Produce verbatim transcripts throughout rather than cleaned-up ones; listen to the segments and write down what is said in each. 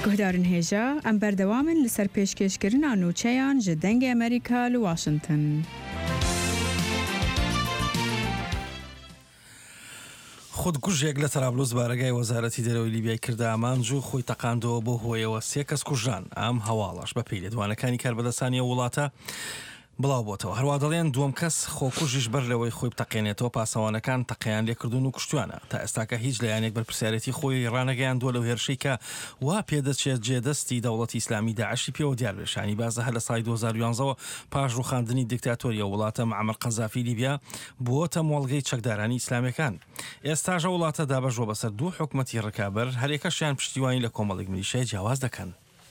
گهدارن هێژە ئەم بەردەوامن لەسەر پێشکەشکردنا نوچەیان ji dengê Amerîka li Washington. خودکوژێک لە تەرابلوس بارگای وەزارەتی دەرەوەی لیبیای کردا ئامانج و خۆی تەقاندەوە بۆ هۆیەوە سێ کەس کوژان. ئەم هەواڵەش بە پێی لێدوانەکانی کاربەدەستانی وڵاتە بڵاو بۆتەوە. هەروە دەڵێن دووەم کەس خۆکوژیش بەر لەوەی خۆی بتەقێنێتەوە پاسەوانەکان تەقییان لێکردون و کوشتوانە. تا ئێستاکە هیچ لایەنێک بەرپرسیارەتی خۆی ڕانەگەیاندووە لەو هێرشەی کە وا پێدەچێت جێدەستی دەوڵەتی ئیسلامی داعشی پێوە دیاربێشانی بازە هە لە سای دوو هەزار و یانزەوە پاش ڕووخاندنی دیکتاتۆریە وڵاتە معمەر قەزافی لیبیا بووەتە مۆڵگەی چەکدارانی ئیسلامیەکان. ئێستاژە وڵاتە دابەژوە بەسەر دوو حکومەتی ڕکابەر هەرێکەشیان پشتیوانی لە کۆمەڵێک میلیشیای جیاواز دەکەن.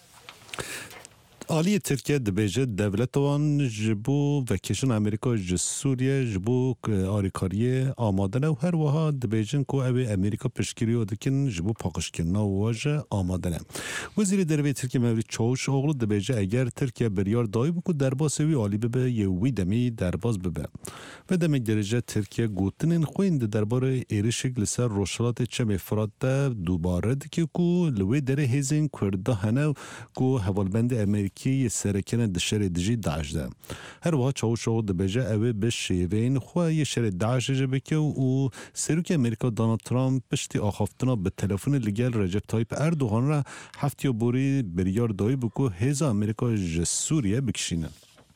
آلی ترکیه دبیجه دولتوان جبو وکیشن امریکا ج سوریه جبو آریکاریه آمادنه و هر وها دبیجن کو اوی امریکا پشکری و دکن جبو پاکشکرنا و واجه آمادنه. وزیر دروی ترکیه مولید چاوش اغلو دبیجه اگر ترکیه بریار دایی بکو درباز وی آلی ببه یه وی دمی درباز ببه و دمی درجه ترکیه گوتنین خویند دربار ایرشک لسر روشلات چم افراد دوباره دکی کو لوی دره هیزین کرده هنو کو حوالبند امریکا کی سرکن دشر دجی داعش ده. هر وقت چاوش او دبیجه اوه به شیوین خواه یه شر داعش جبکه و سروک امریکا دونالد ترامپ پشتی آخافتنا به تلفن لگل رجب تایپ اردوغان را هفتی بوری بریار دایی بکو هزا امریکا ج سوریه بکشینن.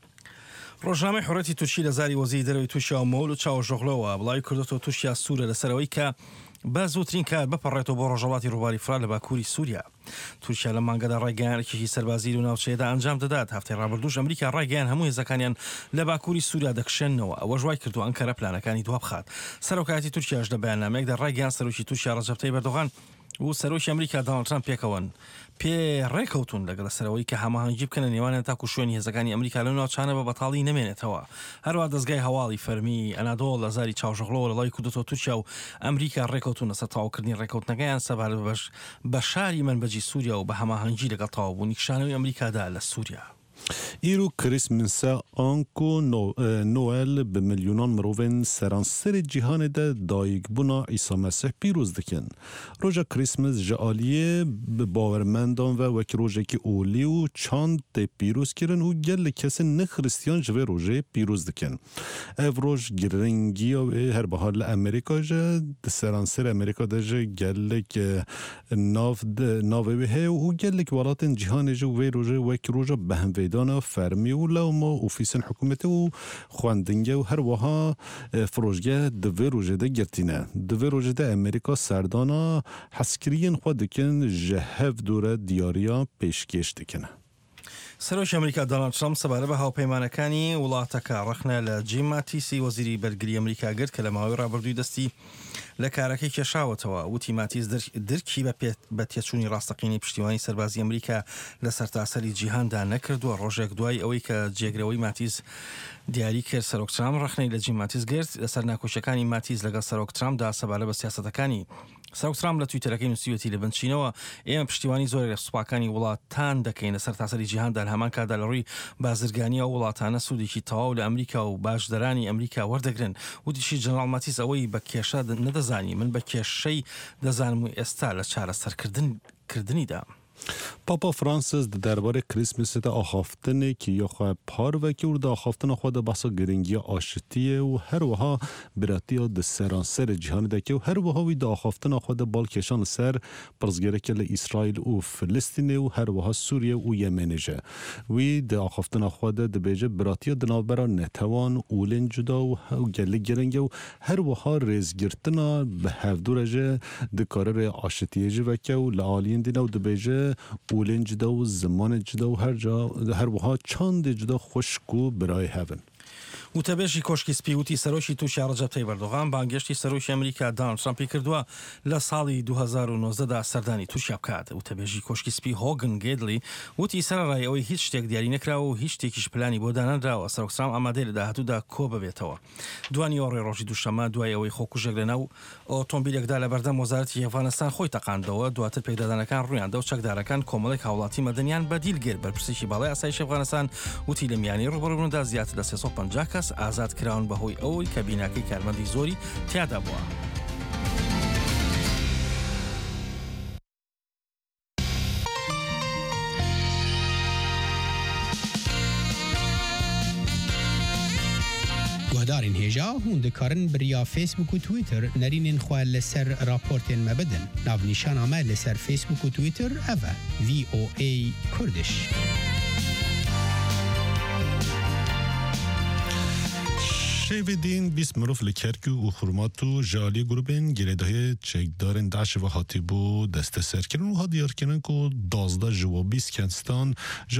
ڕۆژنامەی حڕەتی تووشی لە زاری وەزیری دەرەوەی تووشیا مۆڵ و چاوەژۆغلەوە بڵاوی کردوەوە تووشیا سوورە لەسەرەوەی کە بە زووترین کات بپەڕێتەوە بۆ ڕۆژهەڵاتی ڕووباری فرا لە باکووری سووریا. تورکیا لە مانگەدا ڕێگەیانێکی سەربازی و ناوچەیەدا ئەنجام دەدات. هەفتەی ڕابردووش ئەمریکا ڕێگەیان هەموو هێزەکانیان لە باکووری سووریا دەکشێنەوە. ئەوە ژوای کردو ئەنکەرە پلانەکانی دوا بخات. سەرۆکایەتی تورکیاش لە بەیاننامەیەکدا ڕێگەیان سەرۆکی تورکیا ڕەجەب تەیب ئەردۆغان و سەرۆکی ئەمریکا دۆناڵد ترامپ پێکەوەن پێ ڕێکەوتون لەگەڵ سەرەوەی کە هەماهەنگی بکەنە نێوانیان تاکو شوێنی هێزەکانی ئەمریکا لەو ناوچانە بە بەتاڵی نەمێنێتەوە. هەروە دەستگای هەواڵی فەرمی ئەنادۆڵ لە زاری چاوژەغڵەوە لەڵای کودەتەوە تورکیا و ئەمریکا ڕێکەوتون لەسەر تەواوکردنی ڕێکەوتنەکەیان سەبارەت بەش بە شاری منبەجی سووریا و بە هەماهەنگی لەگەڵ تەواوبوونی کشانەوەی ئەمریکادا لە سووریا. ایرو کریسمسا آنکو نو نوئل به میلیونان مروین سرانسر جهان ده دایگ بنا عیسی مسیح پیروز دکن. روزا کریسمس جالیه به باورمندان و وکی روزی که اولی و چند پیروز کردن و گل کسی نه خریستیان جوه روزه پیروز دکن. اف روز گرنگی و هر بحال امریکا جا سرانسر امریکا ده جا گل که ناف ناوه و گل که ولات جهان جو و روزه وکی روزا بهم دانا فرمی و لوما اوفیسن حکومت و خواندنگه و هر وها فروشگاه دوی روژه ده گرتینه. دوی روژه ده امریکا سردانا حسکرین خود دکن جهف دوره دیاریا پیشکش دکنه. سەرۆکی ئەمریکا دۆناڵد ترامپ سەبارەت بە هاوپەیمانەکانی وڵاتەکە ڕەخنە لە جیم ماتیسی وەزیری بەرگری ئەمریکا گرت کە لە ماوەی ڕابردووی دەستی لە کارەکەی کێشاوەتەوە. وتی ماتیس درکی بە تێچوونی ڕاستەقینی پشتیوانی سەربازی ئەمریکا لە سەرتاسەری جیهاندا نەکردووە. ڕۆژێک دوای ئەوەی کە جێگرەوەی ماتیس دیاری کرد سەرۆک ترامپ ڕەخنەی لە جیم ماتیس گرت لەسەر ناکۆچەکانی ماتیس لەگەڵ سەرۆک ترامپدا سەبارەت بە سیاسەتەکانی. سەرۆک ترامپ لە تویتەرەکەی نووسیوەتی لە بنچینەوە ئێمە پشتیوانی زۆر لە سوپاکانی وڵاتان دەکەین لەسەر تاسەری جیهاندا لە هەمان کاتدا لە ڕووی بازرگانی ئەو وڵاتانە سوودێکی تەواو لە ئەمریکا و باشدەرانی ئەمریکا وەردەگرن. وتیشی جەنەڕاڵ ماتیس ئەوەی بە کێشە نەدەزانی من بە کێشەی دەزانم و ئێستا لە چارەسەرکردن کردنیدا. پاپا فرانسیس درباره کریسمس ده آخافتنه که یا خواه پار و که ورده آخافتن خود بحثا گرنگی آشتیه و هر وها براتی ها ده سرانسر جهان ده که و هر وها وی ده آخافتن خود بالکشان سر پرزگره که لإسرائیل و فلسطینه و هر وها سوریه و یمنجه وی ده آخافتن خود ده بیجه براتی ها ده نابرا نتوان اولین جدا و گله گرنگه و هر وها ریزگرتنا به هفدورجه ده کارر آشتیه جه و که و لعالین دینه و ده بیجه اولین جدا و زمان جدا و هر جا هر وها چند جدا خوشکو برای هفن. وتەبێژی کۆشکی سپیوتی سەرۆکی تووشیا ڕەجەب تەیب ئەردۆغان بانگێشتی سەرۆکی ئەمریکا دۆناڵد ترامپی کردووە لە ساڵی دوو هەزار و نۆزدەدا سەردانی تووشیا بکات. وتەبێژی کۆشکی سپی هۆگن گێدلی وتی سەرەڕای ئەوەی هیچ شتێک دیاری نەکراوە و هیچ شتێکیش پلانی بۆ دانەدراوە. سەرۆک ترامپ ئامادەی لە داهاتوودا کۆ ببێتەوە. دوای ڕێ ڕۆژی دووشەمە دوای ئەوەی خۆکوژێک لەناو ئۆتۆمبیلێکدا لە بەردەم وەزارەتی ئەفغانستان خۆی تەقاندەوە دواتر پێکدادانەکان ڕوویاندا و چەکدارەکان کۆمەڵێک هاوڵاتی مەدەنیان بەدیلگیر بەرپرسێکی باڵای ئاسایشی ئەفغانستان وتی لە میانی ڕوبەڕووندا زیاتر لە سێسەد و پەنجا کەس ئازاد کراون بەهۆی ئەوەی کە بیناکەی کارمەندی زۆری تیادا بووە. هوادارین هێژا هون دikarin biriya Facebook و Twitter nerînên xwe li ser raportên me bidin. Navnîşana me li ser Facebook û Twitter ev e V O A Kurdiş. شیویدین بیست مروف لکرکی و خورماتو جالی گروبین گریده چکدارن داعش و حاتیبو دست سر کردن و ها دیار کردن که دازده جوا بیست کنستان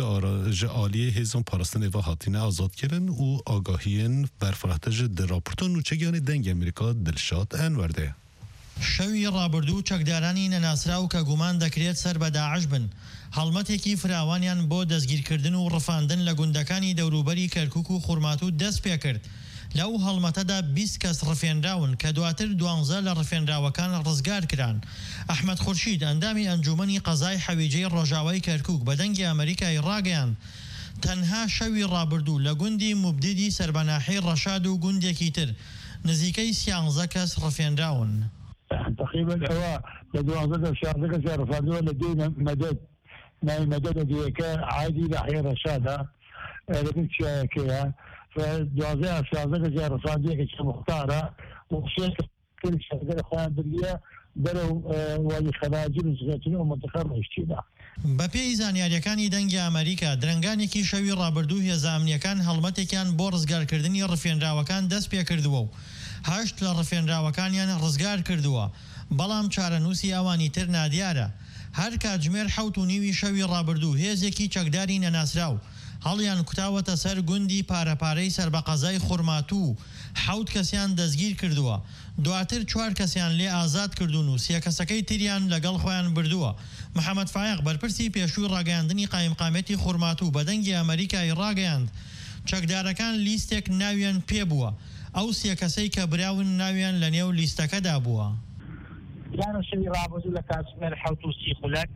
جالی هزان پارستان و حاتینه آزاد کردن و آگاهین برفرحتج در راپورتون و چگیان دنگ امریکا دلشاد انورده. شەوی ڕابردوو چەکدارانی نەناسراو کە گومان دەکرێت سەر بە داعش بن هەڵمەتێکی فراوانیان بۆ دەستگیرکردن و ڕفاندن لە گوندەکانی دەوروبەری کەرکووک و خورماتوو دەست پێ کرد. لەو هەڵمەتەدا بیست کەس ڕفێنراون کە دواتر دوانزە لە ڕفێنراوەکان ڕزگار کران. ئەحمەد خورشید ئەندامی ئەنجومەنی قەزای حەویجەی ڕۆژاوای کەرکووک بە دەنگی ئەمریکای ڕاگەیاند تەنها شەوی ڕابردوو لە گوندی موبدیدی سەربەناحی ڕەشاد و گوندێکی تر نزیکەی سیانزە کەس ڕفێنراون. تقريبا هو لدوازة شهر كسر رفضوا لدينا مدد ما مدد ديك عادي لحية رشادة لكن كيا فدوازة شهر كسر رفضوا كش مختارة وشيء كل شهر خان بالله درو ولی خراجی نزغتنی و منتخب اشتیدا. بەپێی زانیاریەکانی دەنگی ئەمریکا درنگانێکی شەوی ڕابردوو هێزە هەڵمەتێکیان بۆ ڕزگارکردنی ڕفێنراوەکان دەست پێ کردووە و هەشت لە ڕفێنراوەکانیان ڕزگار کردووە بەڵام چارەنووسی ئەوانی تر نادیارە. هەر کاتژمێر حەوت و نیوی شەوی ڕابردوو هێزێکی چەکداری نەناسراو هەڵیان کوتاوەتە سەر گوندی پارەپارەی سەربەقەزای خورماتوو حەوت کەسیان دەستگیر کردووە دواتر چوار کەسیان لێ ئازاد کردوون و سێ کەسەکەی تریان لەگەڵ خۆیان بردووە. محەممەد فایق بەرپرسی پێشووی ڕاگەاندنی قایمقامەتی خورماتوو بە دەنگی ئەمریکای ڕاگەیاند چەکدارەکان لیستێک ناویان پێبووە ئەو سێ کەسەی کە براون ناویان لە نێو لیستەکەدا بووە. یانە شەوی ڕابردوو لە کاتژمێر حەوت و سی خولەک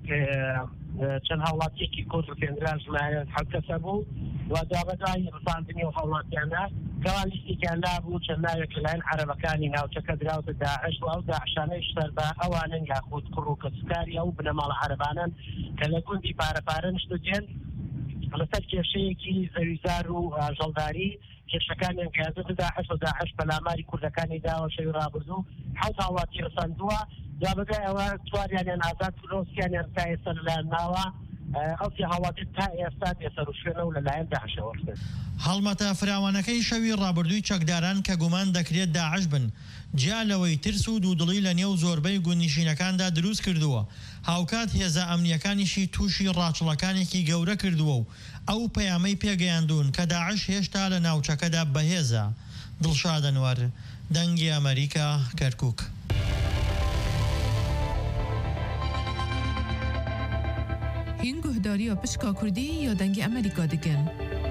چەند هاوڵاتیەکی کورد ڕفێنران ژمارە حەوت کەسە بوو و دابەدای ڕفاندنی و هاوڵاتیانە کەوا لیستێکیان نابوو چەند ناوێک لەلایەن عەرەبەکانی ناوچەکە دراوتە داعش و ئەو داعشانەی شتەر بە ئەوانن یاخود کوڕ و کەسکاری ئەو بنەماڵە عەرەبانن کە لە گوندی پارەپارە نیشتوجێن لەسەر کێشەیەکی زەویزار و ئاژەڵداری کێشەکانیان کەیازە داعش و داعش بەلاماری کوردەکانی داوە شەوی ڕابردوو حەوت هاوڵاتی ڕساندووە جابەگای ئەوە چواریانیان ئازاد کردۆسکیانیان تا ئێستا لەلایەن ماوە ئەوسی هاوڵاتی تا ئێستا بێسەر و شوێنە و لەلایەن داعشەوە کرد. هەڵمەتە فراوانەکەی شەوی ڕابردووی چەکداران کە گومان دەکرێت داعش بن جیا لەوەی ترس و دوودڵی لە نێو زۆربەی گوندنشینەکاندا دروست کردووە هاوکات هێزە ئەمنیەکانیشی تووشی ڕاچڵەکانێکی گەورە کردووە و ئەو پەیامەی پێگەیاندون کە داعش هێشتا لە ناوچەکەدا بەهێزە. دڵشاد ئەنوەر دەنگی ئەمریکا کەرکووک. هین گهداری یا پشکا کردی یا دنگ امریکا دکن؟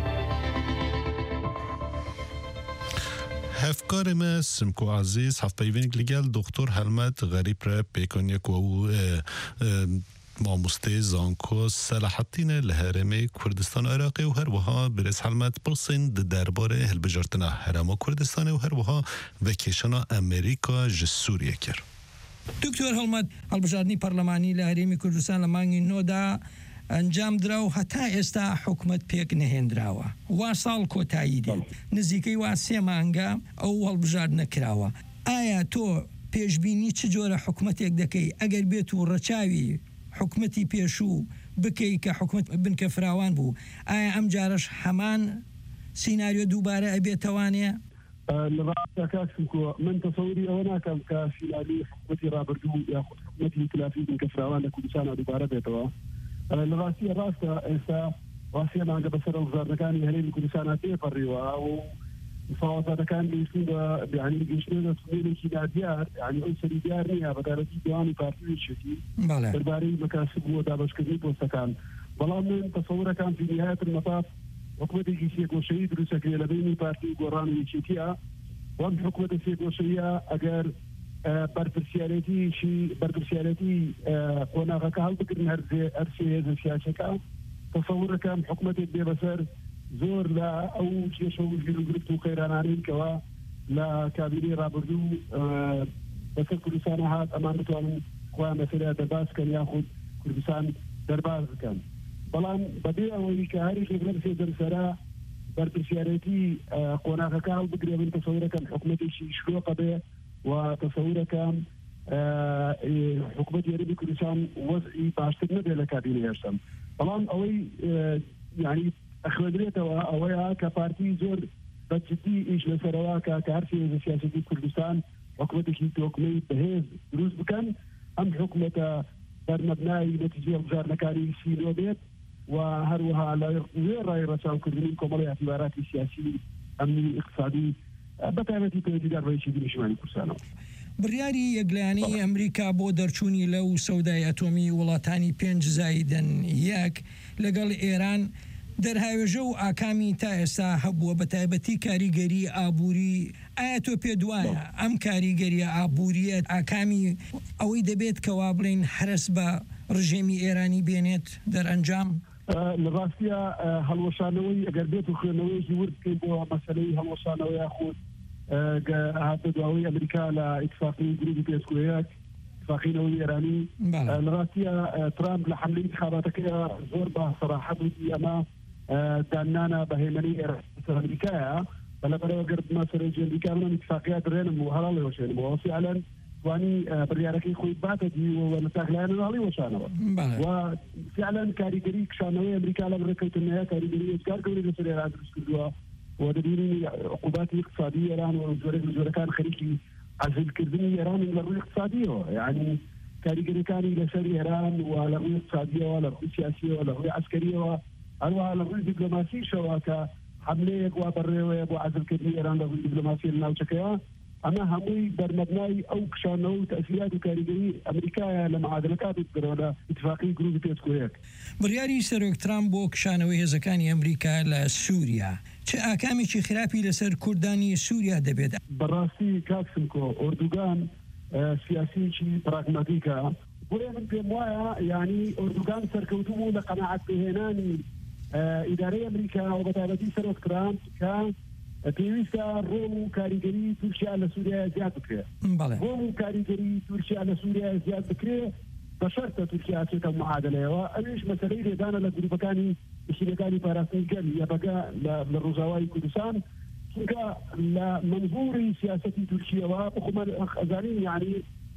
هفکار ما سمکو عزیز هفت پیوینگ لگل دکتر حلمت غریب را پیکنیک و ماموسته زانکو صلاحتین لهرمه کردستان عراقی و هر وها برس حلمت پرسند درباره هلبجارتنا هرما کردستان و هر وها وکیشنا امریکا جسوریه کرد. دکتۆر هەڵمەت هەڵبژاردننی پەرلەمانی لە هەرێمی کوردستان لە مانگی نۆدا ئەنجام درا و هەتا ئێستا حکوومەت پێک نەهێنراوە وا ساڵ کۆتایی دێت نزیکەی وا سێ مانگە ئەو هەڵبژارد نەکراوە. ئایا تۆ پێشبینی چ جۆرە حکوومەتێک دەکەی ئەگەر بێت و ڕەچاوی حکوومەتی پێشوو بکەی کە حکوومەت بنکە فراوان بوو ئایا ئەم جارش هەمان سیناریۆ دووبارە ئەبێتەوانێ؟ لڕاستەکەکو من تەسەوری ئەوە ناکەم کە سیناری حکوومەتی ڕابردوو یاخود حکوومەتی ئیتلافی بنکە فراوان لە کوردستانە دووبارە بێتەوە. لە ڕاستیە ڕاستە ئێستا ڕاستیە مانگە بەسەر وەزارەکانی هەرێمی کوردستانە تێپەڕیوە و مفاوەزاتەکان گەیشتن بە یعنی گەیشتنە سوێنێکی نادیار یعنی ئەو سەری دیار نییە بەدارەتی دیوانی پارتیویشتی دەربارەی مەکاسب و دابەشکردنی پۆستەکان. بەڵام من تەسەورەکان فی نهایەت المەطاف حکوومەتێکی سێگۆشەیی دروستەکرێ لە بینی پارتی و گۆڕان و یەکێتیە وەم حکوومەتە سێگۆشەیە ئەگەر بەرپرسیارەتیشی بەرپرسیارەتی قۆناغەکە هەڵبگرن هەرسێ هێزە سیاسەکە تەسەورەکەم حکوومەتێک بێ بەسەر زۆر لە ئەو کێشە و ژێرگرفت و قەیرانانەی کەوە لە کابینەی ڕابردوو بەسەر کوردستانە هات ئەمان بتوانن خۆیان مەسەلە دەرباز بکەن یاخود کوردستان دەرباز بکەن. بەڵام بەبێ ئەوەی کە هەریشێک لەم سێ دەرسەرە برپرسیارەتی قۆناغەکە هەڵبگرێ من تەسەورەکەم حکوومەتێکی شلۆقە بێ و تەسەورەکەم حکوومەت یاریبی کوردستان وەزعی باشتر نەبێت لە کابینە هێشتم بەڵام ئەوەی یعنی ئەخوێنرێتەوە ئەوەیە کە پارتی زۆر بەجددی ئیش لەسەرەوە کە کە هەر سێزە سیاسەتی کوردستان حکوومەتێکی تۆکمەی بەهێز دروست بکەن ئەم حکوومەتە بەرمەبنای نەتیجە هەڵبژارنەکانی سینۆ بێت و هەروەها لە وێ ڕای ڕەچاوکردنی کۆمەڵی ئەتیباراتی سیاسی ئەمنی اقتصادی بەتایبەتی پەیوەندیدار بە یەکێتی نیشتیمانی کوردستانەوە. بڕیاری یەکلایەنەی ئەمریکا بۆ دەرچوونی لەو سەودای ئەتۆمی وڵاتانی پێنج زایدن یەک لەگەڵ ئێران دەرهاوێژە و ئاکامی تا ئێستا هەبووە بە تایبەتی کاریگەری ئابووری ئایا تۆ پێ دوایە ئەم کاریگەریە ئابووریە ئاکامی ئەوەی دەبێت کەوا بڵێن هەرس بە ڕژێمی ئێرانی بێنێت دەرئەنجام لە ڕاستیە هەڵوەشانەوەی ئەگەر بێت و خوێندنەوەی ورد بکەین بۆ مەسەلەی هەڵوەشانەوەی یاخود هاتە دواوەی ئەمریکا لە ئیتفاقی گروپی پێشگویەک اتفاقینەوەی ئێرانی لە ڕاستیە ترامپ لە حملەی انتخاباتەکەی زۆر بە سەراحەت وتی ئەمە دانانە بەهێمەنی ئەمریکایە بەلەبەرەوە گەر مەسەرەی ئەمریکا من اتفاقیات درێنم و هەڵاڵی وەشێنمەوە فعلاً توانی بڕیارەکەی خۆی باتە دی و لەتاقلایەنە هەڵی وەشانەوە و فعلاً کاریگەری کشانەوەی ئەمریکا لە بڕێکەوتنەیە کاریگەری ئێسکار گەوری لەسەر ئێران دروست کردووە و دەبینی عقوباتی اقتصادی ئێران و زۆرێک لە جۆرەکان خەریکی عزلکردنی ئێران لە ڕووی اقتصادیەوە یعنی کاریگەریەکانی لەسەر ئێران و لە ڕووی اقتصادیەوە لە ڕووی سیاسیەوە لە ڕووی عسکەریەوە هەروەها لە ڕووی دیپلۆماسیشەوە کە حملەیەک وا بەڕێوەیە بۆ عزلکردنی ئێران لە ڕووی دیپلۆماسی لە ناوچەکەیە ئەمە هەمووی بەرمەبنای ئەو کشانەوە و تەسیرات و کاریگەری ئەمریکایە لە معادلەکات بگرەوە لە اتفاقی گروپی پێشگویەک. بڕیاری سەرۆک ترامپ بۆ کشانەوەی هێزەکانی ئەمریکا لە سووریا چه ئاکامێکی خراپی لەسەر کوردانی سووریا دەبێت؟ بەڕاستی کاکسمکۆ ئۆردوگان سیاسیکی پراگماتیکە بۆیە من پێم وایە یعنی ئۆردوگان سەرکەوتوو بوو لە قەناعەت پێهێنانی ئیدارەی ئەمریکا و بەتایبەتی سەرۆک ترامپ کە پێویستە ڕۆڵ و کاریگەری تورکیا لە سووریا زیاد بکرێت ڕۆڵ و کاریگەری تورکیا لە سووریا زیاد بکرێت بە شەرتە تورکیا چێتە معادلەیەوە ئەویش مەسەلەی لێدانە لە گروپەکانی پشیلەکانی پاراستنی گەل یەبەگە لە ڕۆژاوای کوردستان چونکە لە منظوری سیاسەتی تورکیەوە بخۆمان ئەزانین یعنی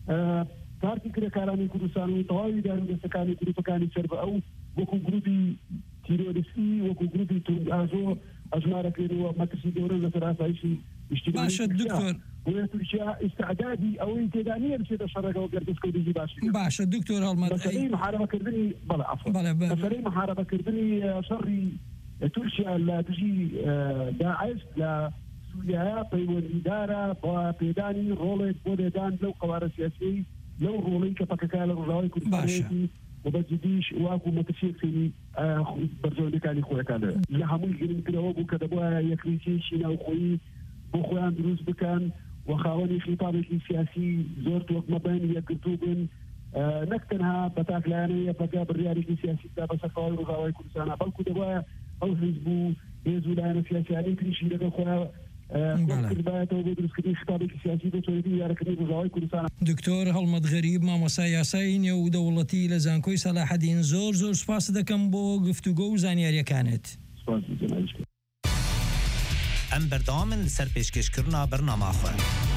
پارتی کرێکارانی کوردستان و تەواوی دارودەستەکانی گروپەکانی سەر بە ئەو وەکو گروپی تیرۆریستی وەکو گروپی ئازۆ ئەژمارەکردەوە مەترسی گەورە لەسەر ئاسایشی نیشتیمانی باشە دکتۆر بۆیە تورکیا ئیستعدادی ئەوەی تێدا نییە بچێتە شەڕێکەوە گەردەستکەوتێکی باشی باشە دکتۆر هەڵمەت مەسەلەی محارەبەکردنی بەڵێ عەفوەن مەسەلەی محارەبەکردنی شەڕی تورکیا لە دژی داعش لە سووریایا پەیوەندیدارە بە پێدانی ڕۆڵێک بۆ لێدان لەو قەوارە سیاسی لەو ڕۆڵەی کە پەکەکە لە ڕۆژاوای کوردستانێتی وبەجددیش واکو مەترسیەکسێنی بەرزەوەندەکانی خۆیەکان لە هەمووی گرنگترەوە بوو کە دەبووە یەکریتێکی ناوخۆیی بۆ خۆیان دروست بکەن و خاوەنی خیتابێکی سیاسی زۆر تۆکمەبەن یەکگرتوو بن نەک تەنها بە تاکلایەنەیە پەکە بڕیارێکی سیاسیدا بەسەر خاوەنی ڕۆژاوای کوردستانە بەڵکو دەبووە ئەو حیزب و هێز و لایەنە سیاسیانەی تریشی لەگەڵ خۆیان کردبایەتەوە بۆ دروستکردنی خیتابێکی سیاسی بۆ تۆیدی یارەکردنی ڕۆژاوای کوردستان. دکتۆر هەڵمەت غەریب مامۆستا یاسایی نێودەوڵەتی لە زانکۆی سەلاحەدین زۆر زۆر سوپاس دەکەم بۆ گفتوگۆ و زانیاریەکانت. ئەم بەردەوامن لەسەر پێشکەشکردنا بەرنامەخۆ.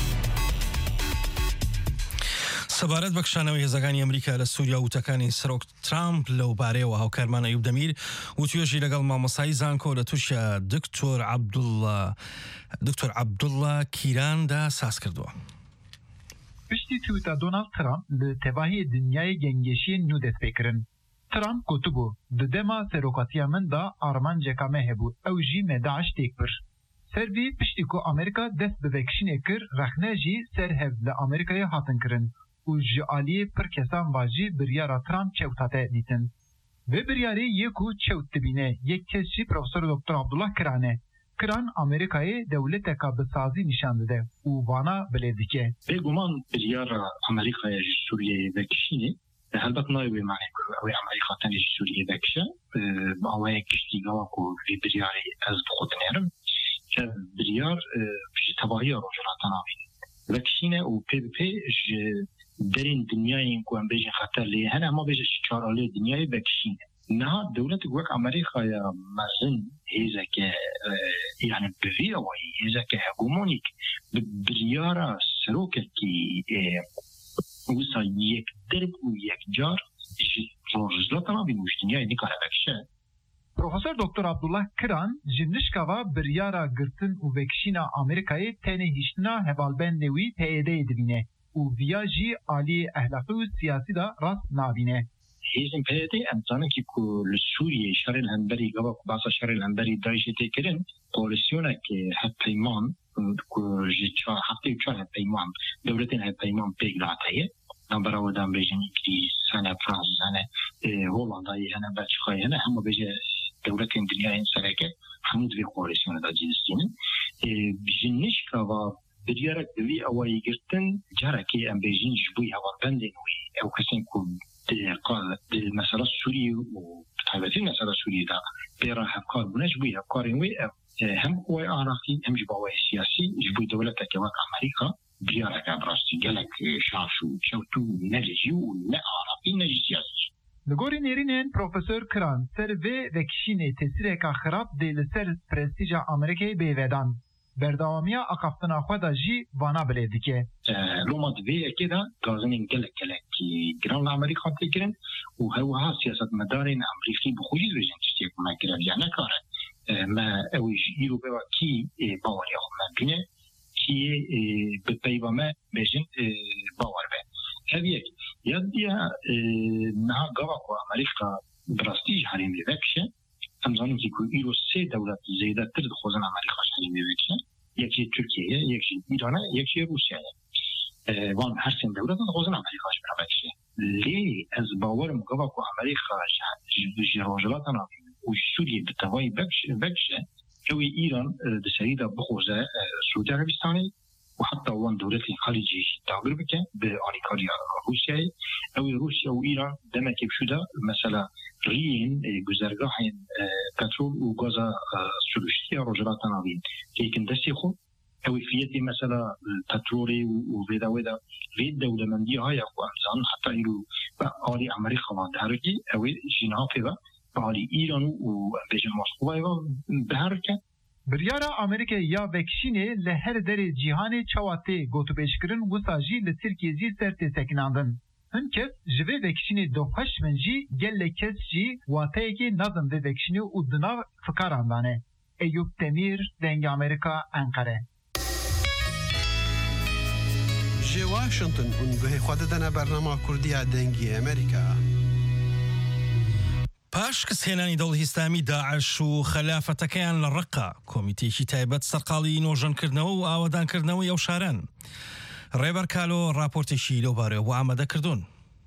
سەبارەت بە کشانەوەی هێزەکانی ئەمریکا لە سووریا وتەکانی سەرۆک ترامپ لەو بارەیەوە هاوکارمان ئەیوب دەمیر و توێژی لەگەڵ مامۆسای زانکۆ لە تووشە دکتۆر عەبدوڵڵا دکتۆر عەبدوڵڵا کیراندا ساز کردووە. پشتی تویتە دۆنالد ترامپ لە تێباهی دنیای گەنگێشیە نو دەست پێکردن. ترامپ گوتبوو di dema serokatiya min da armanceka me hebû ew jî me Daeş têk bir. Ser vî piştî ku Amerîka dest bi vekişînê kir rexne jî serhev li Amerîkayê hatin kirin û ji aliyê pir kesan va jî biryara Trump çewtate dîtin. Vê biryarê yê ku çewt dibîne yek kes jî Profesor Doktor Abdullah Kirane. Kiran Amerîkayê dewleteka bi sazî nîşan dide û vana bilêv dike. Bêguman biryara Amerîkaya ji Sûriyeyê vekişînê helbet nayê mane ku ew ê Amerîka tenê ji Sûriyeyê vekişe awayek kiştîgava ku vê biryarê ez bi xwe dinêrim ke biryar ji tebahiya rojhilata navî vekişîne û pê bi pê ji derên dinyayên ku em bêjin xeter lê hene ema bêje ji çaralê dinyayê vekişîne. نها دولة وك أمريكا يا مازن هذا ك يعني بفي أو هذا كهجومونيك بريارة سروكة كي وصا يكترب ويكجار رجلتنا بمجتمع نكارا بكشة. Profesör Doktor Abdullah Kıran, Jindişkava biryara gırtın u vekşina Amerika'yı tene hiştina hevalben nevi teyide edibine. U viyaji ali ahlakı u siyasi da rast nabine. هیزم پیاده امتحان که کل سوریه شهر الهنبری گواه بعض شهر الهنبری دایشه تکرین پالیسیونه که هد پیمان که جا هفته چهار هد پیمان دولتین هد پیمان پیگ لاتایه نبرا و دام بیشتر انگلیس هنه فرانس هنه هولندایی هنه بلژیکایی هنه همه بیشتر دولتین دنیا این سرکه همون دوی پالیسیونه دا جنسینه جنش که و بدیارک دوی اوایی گرتن جاره که ام بیشتر جبوی هوا بندن وی او کسین که قال المسألة السورية وتعبت المسألة السورية ده بيرا هفكار بناش بوي هفكارين وي هم هو عراقي هم جبوا سياسي جبوا دولة كواك أمريكا بيارا كابراستي جالك شاشو شوتو نلجي ولا عراقي نجي سياسي. لگوری نرینن پروفسور کران سر و وکشینه تسیره که خراب دیل سر پرستیجا امریکای بیودان. برداوامیا اقافتنا خدا جی وانا بلیدی که لوما دوی كده غازنين قلق قلق كي جران امريكا تجرن وهو سياسه مدارين امريكي بخوجي بجن تشتيك ما كرا يعني كاره ما اويش يرو بوا كي باور ياخ ما بينه كي بتبيبا ما بجن باور به هذيك يديا نها غوا امريكا براستيج حريم بكشه همزانم كي يرو سه دولت زياده تر خوزن امريكا حريم بكشه يكي تركيا يكي ايران يكي روسيا وان هر سن دولت خوزن امريكا اش بكشه لي از باور مقابل کو امريكا جراجلاتنا وسوريا بتواي بكشه بكشه هو ايران بسيده بخوزه سعودي عربستاني وحتى وان دولة خليجي تعبر بك بأنيكاريا روسيا أو روسيا وإيران دم كيبشودا مثلا رين جزرگاهين بترول وغاز سولوشتيا رجلات نابين لكن دستيخو أو فيتي مثلا بترولي وفيدا ويدا في الدولة من دي هاي أخو أمزان حتى إلو بأولي أمريكا ما دهركي أو جنافي بأولي إيران وبيجن موسكوا بهركة بریارا امریکا یا وکشینه لهر در جهان چواته گوتو بشکرن وساجی لترکیه زی سرت سکناندن هم کس جوه وکشینه دو پش منجی گل کس جی واته کی نظم و وکشینه ادنا فکراندانه ایوب تمیر دنگ امریکا انقره جی واشنطن اونگوه خود دنا برنامه کردی دنگی امریکا پاش کەسهێنانی دەوڵەتی ئیسلامی داعش و خەلافەتەکەیان لە ڕقا کۆمیتێکی تایبەت سەرقاڵی نۆژەنکردنەوە و ئاوەدانکردنەوەی ئەو شارەن ڕێبەر کالۆ راپۆرتێکی لەو بارەوە ئامادە کردوون.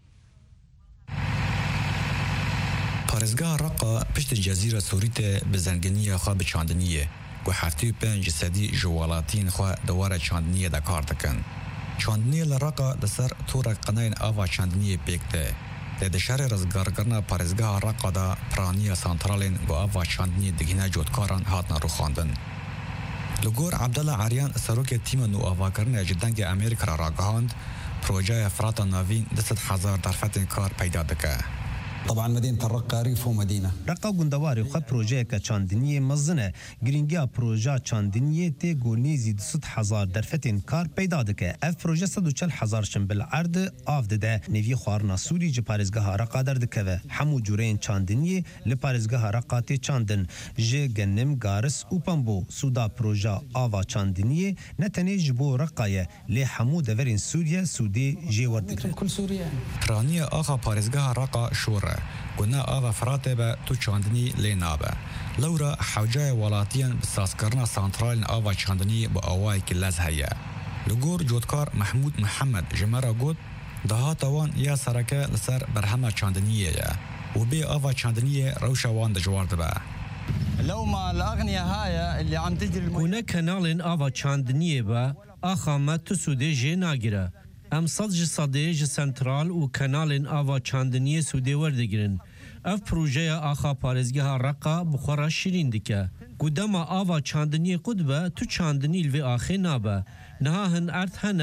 پارێزگا ڕقا پشت جەزیرە سووریتە بزەنگنیە خوا بچاندنیە و هەفتەی و پێنج سەدی ji welatiyên xwe dewera çandiniyê de kar dikin. Çandiniyê li Reqa li ser torek qenayên ava çandiniyê pêk te. Lê di şerê rizgarkirina parêzgeha Reqa da piraniya santralên gu ava çandiniyê digihîne cotkaran hatine rûxandin. Li gor Abdullah Aryan serokê tîma nûavakirinê ji dengê Amerîka re ragihand, projeya Firata Navîn di sed hezar derfetên kar peyda dike. طبعا مدينة الرقة ريف ومدينة رقة قندواري خو بروجه كچاندنيه مزنه گرینگیا پروژه چاندنيه ته گونیزی دویست هزار درفتین کار پیدا دکه اف پروژه صد و چهل هزار شن بالعرض آفده ده نوی خوارنا سوری ج پارزگاه رقه در دکه همو جورین چاندنيه ل پارزگاه رقه ته چاندن ج گنم گارس او پمبو سودا پروژه آوا چاندنيه نتنی جبو رقه ل همو دورین سوریه سودی ج ورد كل سوريا رانیه آخا پارزگاه رقه شوره قلنا آغا فراته با تو چاندنی لینا با لورا حوجای ولاتیان بساسکرنا سانترالین آغا چاندنی با آوائی که لز هیا لگور جودکار محمود محمد جمرا گود دها توان یا سرکه لسر برهمه چاندنیه یا و بی آغا چاندنیه روشا وان دجوارد با لو ما الأغنية هاي اللي عم تجري هنا كنال آوا چاندنیه با آخا ما تسوده جه ناگره ام صد جی صده جی سنترال و کنال آوا چاندنی سوده وردگرن. اف پروژه آخا پارزگه ها رقا بخورا شیرین دکه. گودما آوا چاندنی قدبه تو چاندنی الوی آخی نابه. نها هن ارد هنه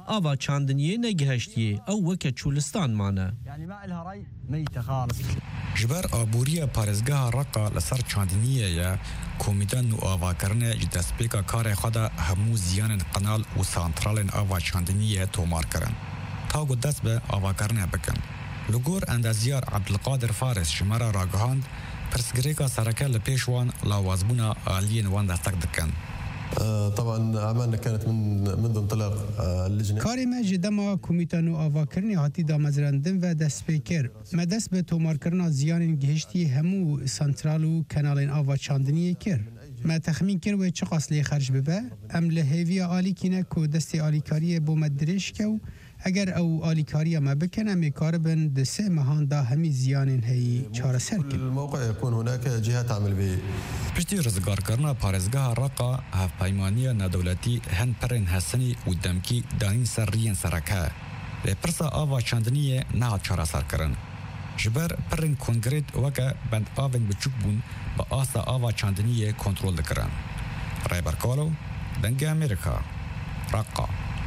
آوا چاندنیه نگهشتیه او وکه چولستان مانه يعني ما لها رأي ميتة خالص جبر آبوریه پارێزگەها ڕقا لەسەر چاندنیەیە کۆمیدان و ئاواکردنە ji destpêka karê xwe de hemû ziyanên qenal û santralên ava çandiniyê tomarkirin. Ta ku dest bi avakirinê bikin. Li gor endeziyar Abdulqadir Faris ji me re ragihand pirsgirêka sereke li pêş wan lawazbûna aliyên wan destek dikin. طبعا اعمالنا كانت من منذ انطلاق اللجنه کاری ما جدما کمیتان و آواکرنی هاتی دامزرندن و دست پیکر ما دست به تومارکرنا زیان گهشتی همو سانترال و کانالین آوا چاندنی کر ما تخمین کر و چه قاصلی خرج ببه ام لهوی آلی کینه کو دست آلیکاری بو مدرش کو اگر او آلیکاری ما بکنه میکاربن دسه مهان دا همی زیان هی چاره سر کن الموقع يكون هناك جهه تعمل به پشتی رزگارکردنا پارێزگەها ڕقا هەفپەیمانیە نەدەوڵەتی هەن پەرên هەسنی û demkî danîn ser riyên sereke lê pirsa ava çandiniyê nehat çareserkirin ji ber pirên konkrêt weke bendavên biçûk bûn bi asta ava çandiniyê kontrol dikirin. Rêberkalo, Dengê Amerîka, Raqqa.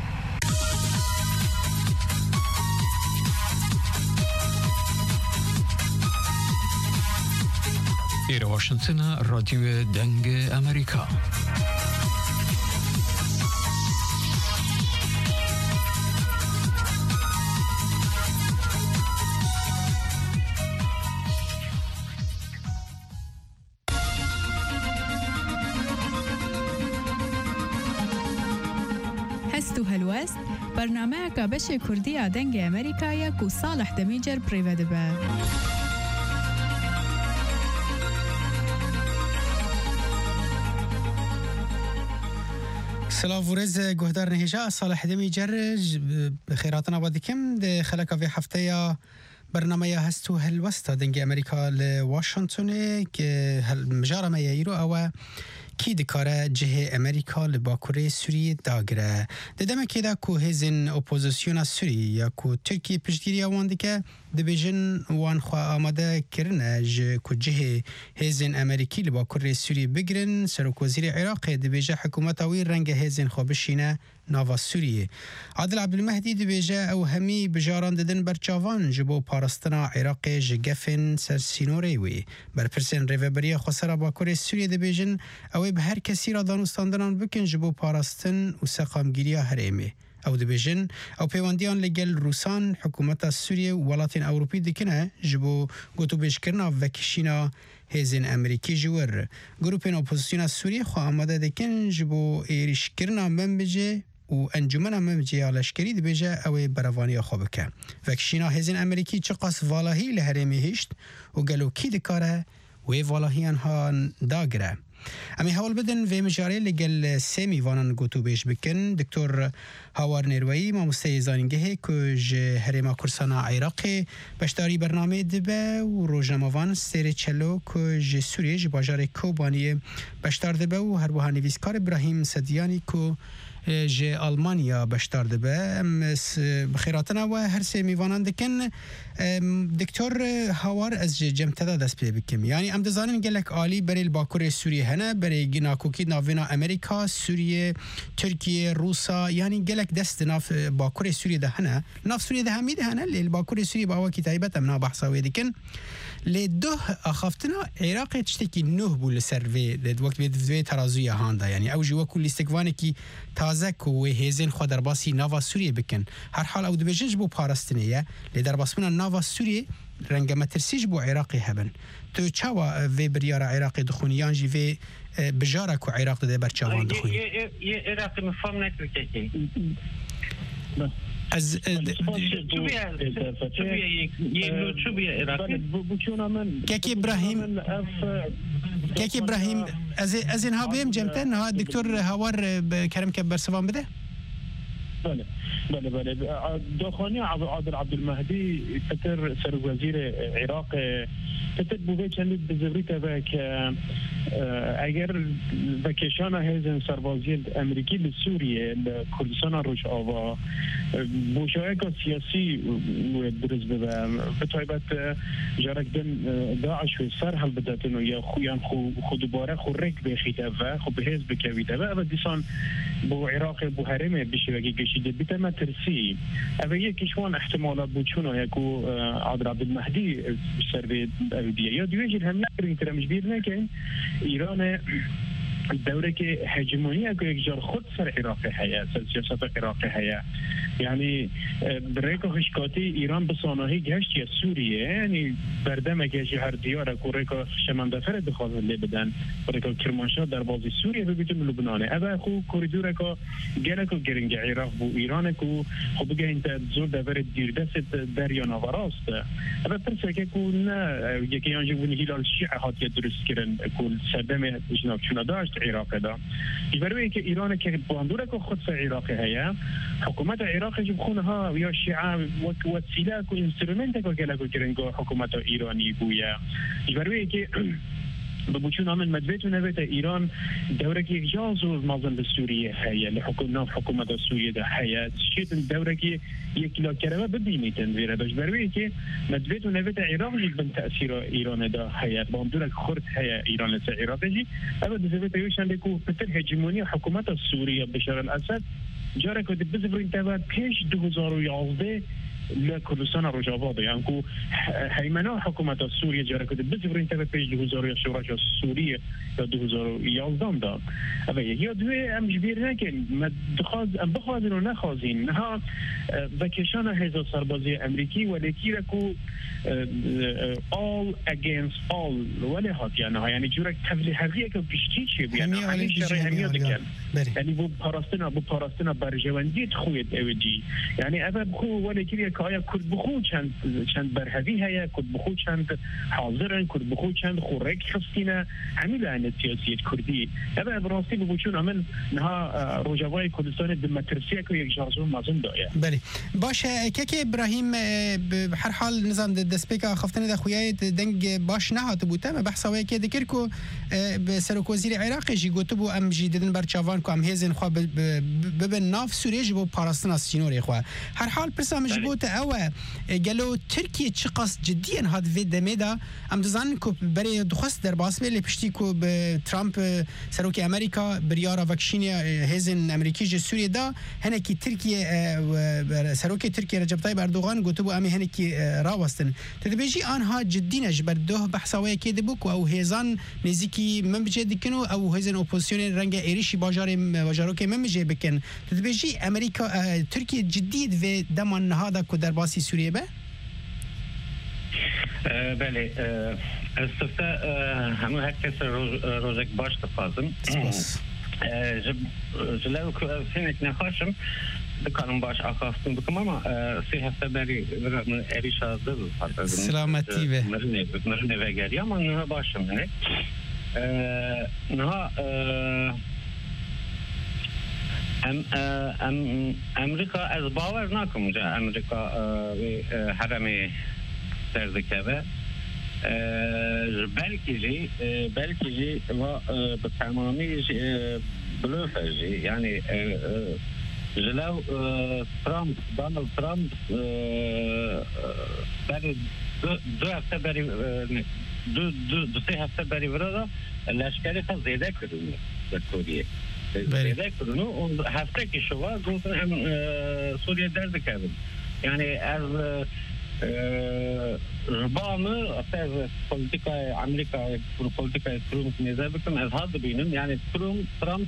إلى واشنطن راديو دنگ أمريكا. هستو هلوست برنامه که بشه کردی دنگ امریکا یک و صالح دمیجر پریوده به سلاف ورز گهدار نهجا صالح دمی جرج بخیراتنا بادکم ده خلقا في هفته برنامه هستو هلوستا دنگ امریکا لواشنطن که مجاره ما یایرو او کی دکاره جه امریکا لباکوره سوریه داگره ددم که دا کو هزین اپوزیسیون سوریه یا کو ترکیه پشتگیری آوان دیگه دبیجن وان خواه آماده کرنه جه کو جه هزین امریکی لباکوره سوریه بگرن سرک وزیر عراق دبیجه حکومت اوی رنگ هزین خواه بشینه ناوا سوریه عادل عبدالمهدی دبیجه او همی بجاران ددن برچاوان جبو پارستنا عراق جگفن سر سینوری وی برپرسن ریوبریا خسرا باکوره سوریه دبیجن او به هر کسی را دانستاندنان بکن جبو پاراستن و سقامگیری هرمه او دبیجن او پیوندیان لگل روسان حکومت سوریه و ولاتین اوروپی دکنه جبو گوتو بشکرنا وکشینا هزین امریکی جور گروپین اپوزیسیون سوریه خواه آماده دکن جبو ایریشکرنا منبجه و انجمن ممجی لشکری دبیجه او بروانی خواه بکن وکشینا هزین امریکی چه قاس والاهی لهرمی هشت و گلو کی دکاره و والاهیان ها داگره امی حوال بدن و مجاری لگل سیمی وانان گوتو بیش بکن دکتور هاوار نیروی ما مستیزانگه که جه هرما کرسانا عراقی بشتاری برنامه دبه و روزنامه‌وان سیر چلو که جه سوریه جه باجار کوبانی بشتار دبه و هر بوها نویسکار ابراهیم صدیانی که جه آلمانیا بشتار دبه بخیراتنا و هر سی میوانان دکن دکتور هاوار از جمتدا دست پی بکم یعنی ام دزانم گلک عالی برای باکور سوریه هنه برای ناکوکی ناوینا امریکا سوریه ترکیه روسا یعنی گلک دست ناف باکور سوریه ده هنه ناف سوریه ده همید هنه لیل باکور سوریه باوا کتایبت امنا بحثاوی دکن لی دو اخافتنا عراق تشتکی نه بول سروی لید وقت بید ترازوی هاندا یعنی او جوا کل استقوانه کی تازه کو هزین خو در باسی ناوا سوریه بکن هر حال او دبجج بو پاراستنیه لی در باسمنا ناوا سوریه رنگ مترسیج بو عراقی هبن تو چاوا وی بریار عراقی دخونیان جی وی بجاره کو عراق ده برچاوان دخونی یه عراقی مفهم نکرده که از كيك ابراهيم كيك ابراهيم از از انها بهم جمتن ها دكتور هاور كرم كبر سوان بده بله بله بله دخانی عادل عبدالمهدی فتر سر وزیر عراق فتر بوده چندید بزبریت و که اگر وکشان هزن سربازی امریکی لسوریه لکردستان روش آوا بوشایه که سیاسی درست بده بطایبت جارک دن داعش و سر حل بداتن و یا خویان خود دوباره خود رک بخیده و خود به هز بکویده و و دیسان بو عراق بو حرمه بشه وگی شده بیت ما ترسی اوه یکیش وان احتمالات بود چون یکو عادل عبدالمهدی سر به اویدیه یا دیوه جل هم نکرین ترمش بیر نکن ایران دوره که هجمونی اگه یک جار خود سر عراق هیا سر سیاست عراق هیا یعنی بریکو هشکاتی ایران به سانحه گشت یا سوریه یعنی بردم که هر دیاره که ریکو شمندفر بخواه لی بدن ریکو کرمانشاه در بازی سوریه ببیتون لبنانه اوه خو کوریدور که گره که گرنگ عراق بو ایران که خو بگه انت زور دور دیردست دریا نوراست اوه پرسه که که نه یکی یانجی بونی هیلال شیعه هاتی درست کرن که سردم جناب چونه داشت عراق دا یبروی که ایران که باندوره که خود سر عراق هیا حکومت عراق جب خونها یا شیعه وسیله که انسترومنت که گله که کرنگو حکومت ایرانی بویا یبروی که ببوچون عمل مدویت و نویت ایران دوره که یک جا زور مازن به سوریه هیا لحکومت حکومت سوریه ده هیا شیطن دوره که یک لا کرمه ببینیتن ویره داشت بروی که مدویت و نویت عراق جید بن تأثیر ایران ده هیا باندوره که خورد هیا ایران لسه عراق جی اما دزویت ایوشن که پتر هجمونی حکومت سوریه بشار الاسد جاره که بزبر انتباه پیش دو هزار و یازده لکردستان روجاوا ده یعنی که هیمنا حکومت سوریه جاره که بزبر انتباه پیش دو هزار و شورش سوریه یا دو هزار و یازده دا اوه یا دوی ام جبیر نکن ام بخوازین و نخوازین نها وکشان هزار سربازی امریکی ولیکی رکو all against all ولی هات یعنی ها یعنی جورک تفلی حقیه که بشتی چه بیانه همین شرعی همیه دکن یعنی بو پاراستنا بو پاراستنا برجواندیت خوید اویدی یعنی اوه بخو ولیکی که آیا کرد بخو چند چند برهوی هیا کرد بخو چند حاضرن کرد بخو چند خورک خستینه همین لعنت سیاسیت کردی اوه براستی ببوچون عمل نها روجاوای کردستان دمترسیه که یک جارزون مازن دایه بله باشه که که ابراهیم هر حال نظام دسپیکا خفتن ده خویای دنگ باش نهات بوده ما بحثاوی که دکر کو به سرک وزیر عراق جی گوتو بو ام جی ددن برچاوان کو ام هزن خو ببن ناف سوریه جبو پاراستنا سینوری خو هر حال پرسام جبو ته او گلو ترکیه چه قصد جديا هاد في دميدا ام دزان کو برای دخست در باس به پشتی کو به ترامپ سروک امریکا بریارا وکشینی هزن امریکی ج سوریه دا هنه کی ترکیه سروک ترکیه رجب طيب اردوغان گوتو بو ام هنه کی راوستن تدبیجی آنها جدی نجبر دوه بحثاوی که دبوک او هزان نزیکی من بجه دکنو او هزن اپوزیسیون رنگ ایریشی باجار باجارو که من بجه بکن تدبیجی امریکا ترکیه جدید و دمان نهادا کو در باسی سوریه به بله استفتا همه هر کس روزک باش تفاضم جلو فينك نخاشم دكانم باش أخافتم بكم أما سي هفته بري من إريشة ضد سلامتي به مرني مرني وجاري أما نها باشم هناك نها أم أم أمريكا از باور ناكم جا أمريكا حرمي سردكبه بلكي جي بلكي جي و بتمامي بلوفه جي يعني جلو ترامب دونالد ترامب بري دو هفته بري دو دو دو سه هفته بري وردا لشکری خود زیده کردن در سوریه زیده کردن و هفته که شوا گفتن هم سوریه درد کردن یعنی از ربامı از politika Amerika politika Trump neze bakın az hadi binin yani Trump Trump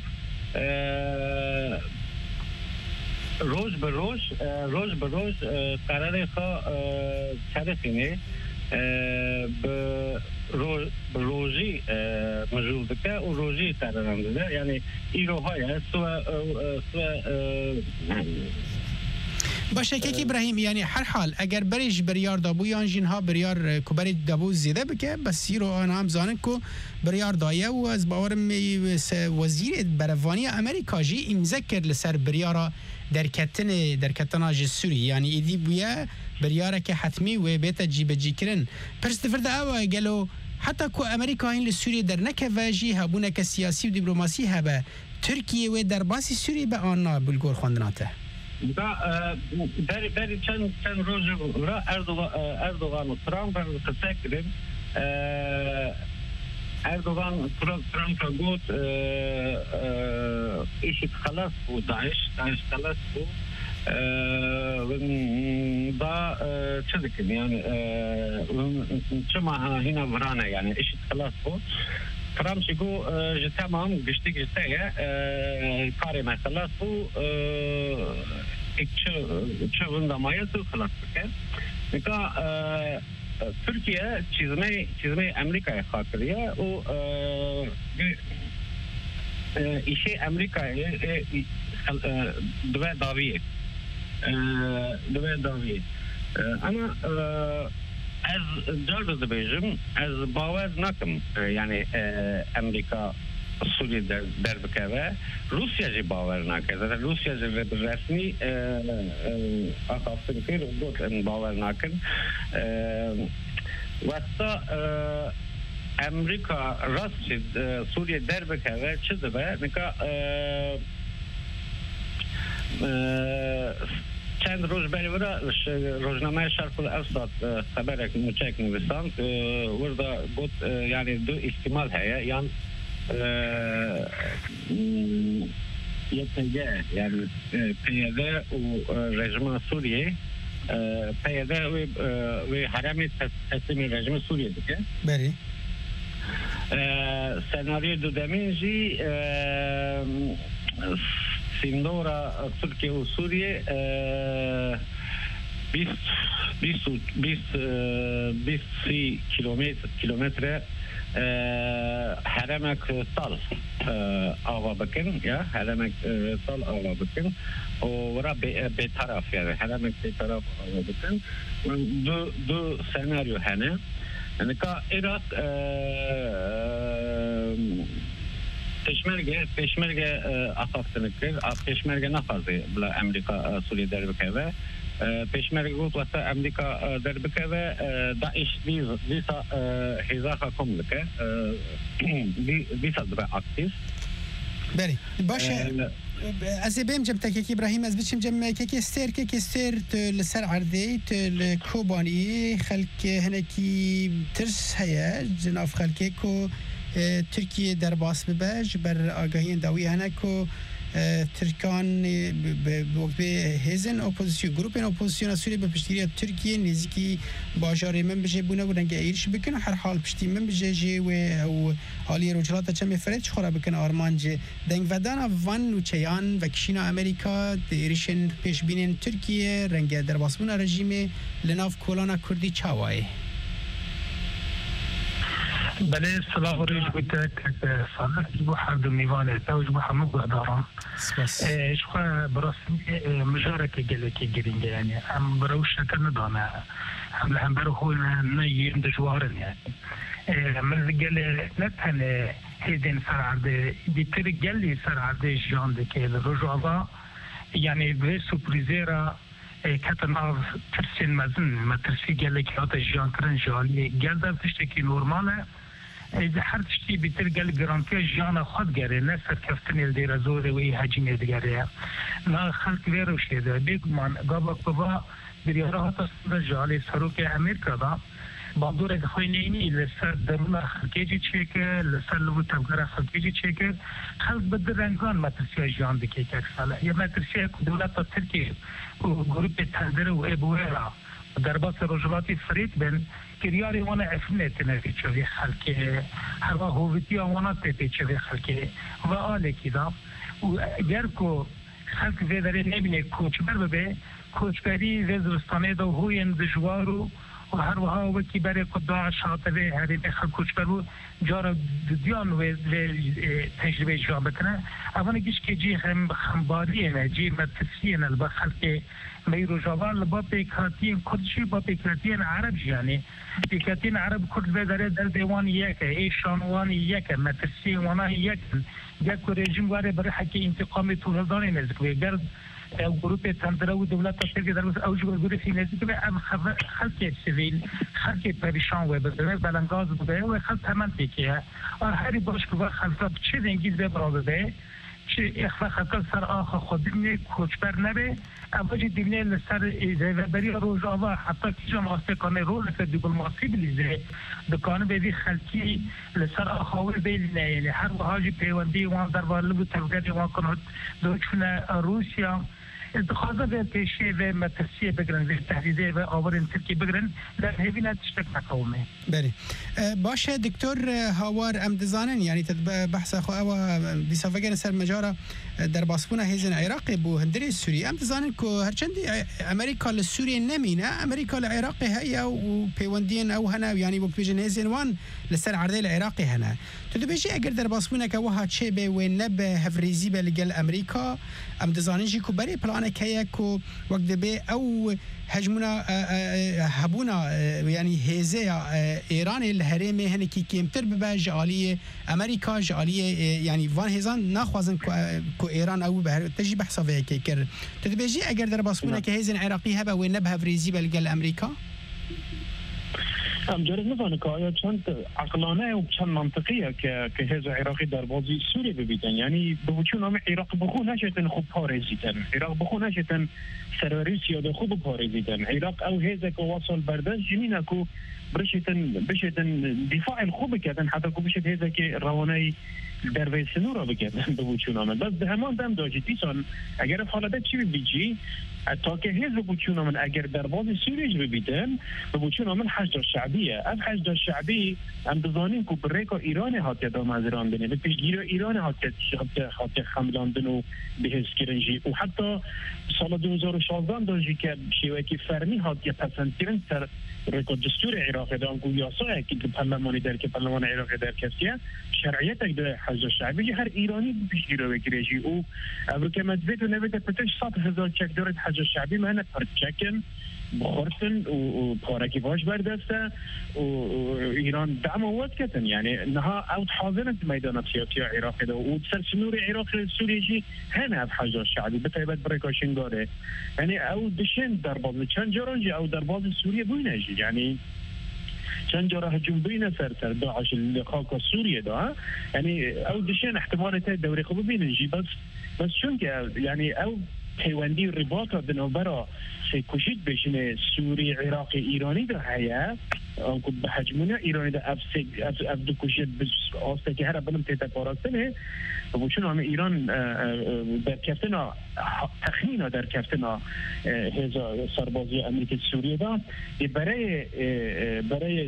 روز به روز روز به روز قراره خا طرفینه به روزی مجبور بکه و روزی قرارم داده یعنی ایروهای سو سو باشه که ابراهیم یعنی هر حال اگر بریش بریار دابو یا جنها بریار کوبری دابو زیاده بکه بس رو آن هم زانن کو بریار دایه و از باورم وزیر بروانی امریکا جی امذکر لسر بریارا در کتن در کتناج سوری یعنی ایدی بویا بریاره که حتمی و بیت جیب جی کرن پرست فرد او گلو حتی کو امریکا این لسوری در نکه واجی هبونه که سیاسی و دیپلماسی هبه ترکیه و در باسی سوری به آنها بلگور خواندناته بری بری چند چند روز را اردوغان اردوغان و ترامپ رو تسکریم اردوغان ترامپ را گفت ایشت خلاص بود داعش داعش خلاص بود با تذكر يعني شما هنا برانا يعني ايش خلاص هو ترام شيكو تمام قشتي قشتي كاري ما خلاص هو شو ندمايته خلاص كده نكا تركيا چیزمه چیزمه امریکای خاطریه و ایشه امریکای دوه داویه دوه داویه اما از جالب دبیجم از باور نکم یعنی امریکا سوریه در در بکوه روسیه جی باور نکرد روسیه جی رسمی آخافتن فیر دوت ان باور نکن واستا امریکا راست شد سوریه در بکوه چه دبه نکا چند روز بری ورا روزنامه شرق الاوسط خبرك مچک نویسان وردا گفت یعنی دو احتمال هست یعنی يتجاه يعني قيادة ورجم سوريا قيادة وحرامي تسليم الرجم السوري ده بري سيناريو دودامينجي سندورة تركيا وسوريا بيس بيس بيس بيس كيلومتر كيلومتر حرمك طال آوا بكن يا حرمك طال آوا بكن ورا بطرف يعني حرمك بطرف آوا بكن دو دو سيناريو هنا يعني كا إيراق پشمرگه پشمرگه آخافتن کرد پشمرگه نخواهد بلا امریکا سوریه در بکوه پشمرگه گفت واسه امریکا در بکوه داعش دیسا حزاقا کم لکه دیسا دبا اکتیف بله باشه از بیم جم تکی ابراهیم از بچم جم کی استر کی استر لسر عرضی تل کوبانی خلک هنکی ترس هيا جناف خلکی کو ترکیه در باس بباج بر آگاهی داوی هنکو ترکان بوقت هزن اپوزیسیون گروپ اپوزیسیون سوری به پشتیری ترکیه نزدیکی باجار من بجه بونه بودن که ایرش بکنه هر حال پشتی من بجه جه و او حالی روجلات چم فرد چخورا بکنه آرمان جه دنگ ودان وان و چیان و کشینا امریکا ایرشن پیش بینن ترکیه رنگ در باس بونه رژیم لناف کولانا کردی چاوای بله سلام وريج بتاعك صالح جبو حد النيفان توج بو حمد دارم سپاس شخوا برسم مجارك جلك جرينج يعني ام بروش كن دانا هم لهم برو هو نيم دجوارن يعني من رجال نتهن هيدين سرعد بيتر جلي سرعد جان دكي الرجوع يعني بي سوبريزيرا كتناف ترسين مزن ما ترسي جلك هذا جان كرن جالي جلدا تشتكي نورماله إذا حرت شيء بتلقى الجرانتي جانا خد جري ناس كفتني الدير زوري وي هجين الدجارية لا خلق غيره شيء ده بيجمان قبل قبا بريارة تصدر سروك أمريكا ده بعضورة خوينيني لسه درونا خلقيجي تشيكر لسه لو تبغى خلقيجي تشيكر خلق بدر رنجان ما ترسي جان دكي كسالة يا ما ترسي دولة تركيا وجروب التهدر وإبويرا درباس رجلاتي فريد بن كرياري وانا عفنت نفي شوي خلقي هوا هويتي وانا تبي شوي خلقي وآله كذا وجركو خلق في ذا نبني كوتش بربه كوتش بري وزرستانه ده هو يندجوارو وهر وها وكي بري قداع شاطبه هري بخل كوتش برو جارا ديان و تجربه جابتنا اولا جيش كجي هم خمباريه جي متسين البخلقي ميرو جوال لبابيكاتين كردشي بابيكاتين عرب يعني بيكاتين عرب كرد بدره در ديوان يك اي شانوان يك متسي وانا يك جاكو ريجيم واره بر حكي انتقام تولدان نزك ويغرد جروب تندرا ودولات تركيا در اوج جروب في نزك ام خلق سيفيل خلق بريشان و بدر بلنگاز بده و خلق تمام تكيه هر باش كو خلق چه انگيز به برابه چه اخلاق خلق سر آخ خودنی کوچبر نبه اوجه دیونه لسر زیوبری روزاوا حتی که جان آسته کنه رو لسر دیپلماسی بلیزه دکانه بیدی خلکی لسر آخاور بیلینه یعنی هر وحاجی پیوندی وان در والبو تفگری وان کنه دوچونه روسیا اتخاذه به پیشی و مترسیه بگرن و تهدیده و آورن ترکی بگرن لان هیوی نتشتک نقومه بله باشه دکتر هاوار ام دزانن یعنی تد بحث خو او دیسا فگن سر مجاره در باسبونه هیزن عراق بو هندری سوری ام دزانن کو هرچندی امریکا لسوریه نمینه امریکا لعراق هيا و پیوندین او هنا یعنی بو پیجن هیزن وان لسر عرضه العراقي هنا تدبيجي اگر در باسبونه که وها چه به و نب هفریزی به لگل امریکا ام دزانن جی کو بری پلان که کو وقت به او هجمونا هبونا يعني هزه ايران الهرم هنكي كيمتر ببا جاليه امريكا جاليه يعني فان هزان ناخوازن كو ايران او به تجي بحث في كيكر تدبيجي اگر در باسبونه که هزن عراقي هبا و نبها فريزي بلقل امريكا ام جرد نزانه که آیا چند عقلانه و چند منطقیه که که هز عراقی در بازی سوریه ببیدن یعنی به وجود نام عراق بخو نشتن خوب پارزیدن عراق بخو نشتن سراری سیاده خوب پارزیدن عراق او هز که واصل بردن جنینه که برشتن بشتن دفاع الخوب کردن حتی که بشت هز که روانه در ویسنو را بکردن به وجود نام بس به همان دم داشت دیسان اگر حالت چی بیجی تا که هز بوچون من اگر در باز سوریج ببیدن به بوچون من حشد شعبیه از حشد شعبی ام بزانیم که بریکا ایران هات دام از ایران دنه به پیشگیر ایران هات هات خملاندن و بهز کرنجی و حتی سال دو هزار و شانزده داشتی که شیوکی فرمی هات یا پسندترین سر ریکا دستور عراق دام که یاسا که پارلمانی در که پارلمان عراق در کسیه شرعیت در حشد شعبی هر ایرانی پیشگیر بگیرجی او امریکا مدوید و نوید پتش صد هزار چک دارد حج شعبی من پرچکن بخورتن و پارکی واش بردسته و ایران دعم وقت کتن یعنی نها اوت حاضرن میدان سیاسی عراق ده و سر سنور عراق سوریجی هنه از حج شعبی بتایبت برکاشن داره یعنی او دشن در باز چند جرانجی او در باز سوریه بوینجی یعنی چند جرا هجوم بین سر سر داعش اللي خاك سوريا ده يعني او دشين احتمالات الدوري خو بينجي بس بس چون که يعني او پیوندی رباط بنوبرا سيكوشيت بين سوري عراقي ايراني ده هيا انكو بحجمنا ايراني ده اف اف اف دكوشيت بس استكي هر بلم تيتا پاراستنه وشون هم ایران در کفتنا تخمینا در کفتنا هزا سربازی امریکا سوریه ده برای برای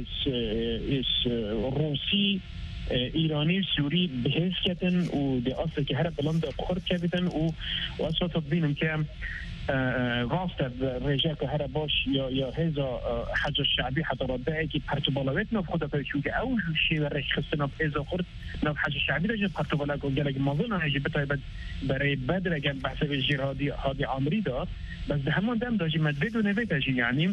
روسی ایرانی سوری بهش کردن و ده اصل که هر بلند خورد کردن و اصلا تبینم که راست رجع که هر باش یا یا هزا حج الشعبی حتی رده که پرتبالویت نف خدا پیشو که او شی و رش خست نف هزا خورد نف حج الشعبی رجع پرتبالا که گلگ مازن هجی بتایبد برای بدر اگر بحث به جهادی هادی عمری داد بس ده همان دم داشی مدوید و نوید هجی یعنی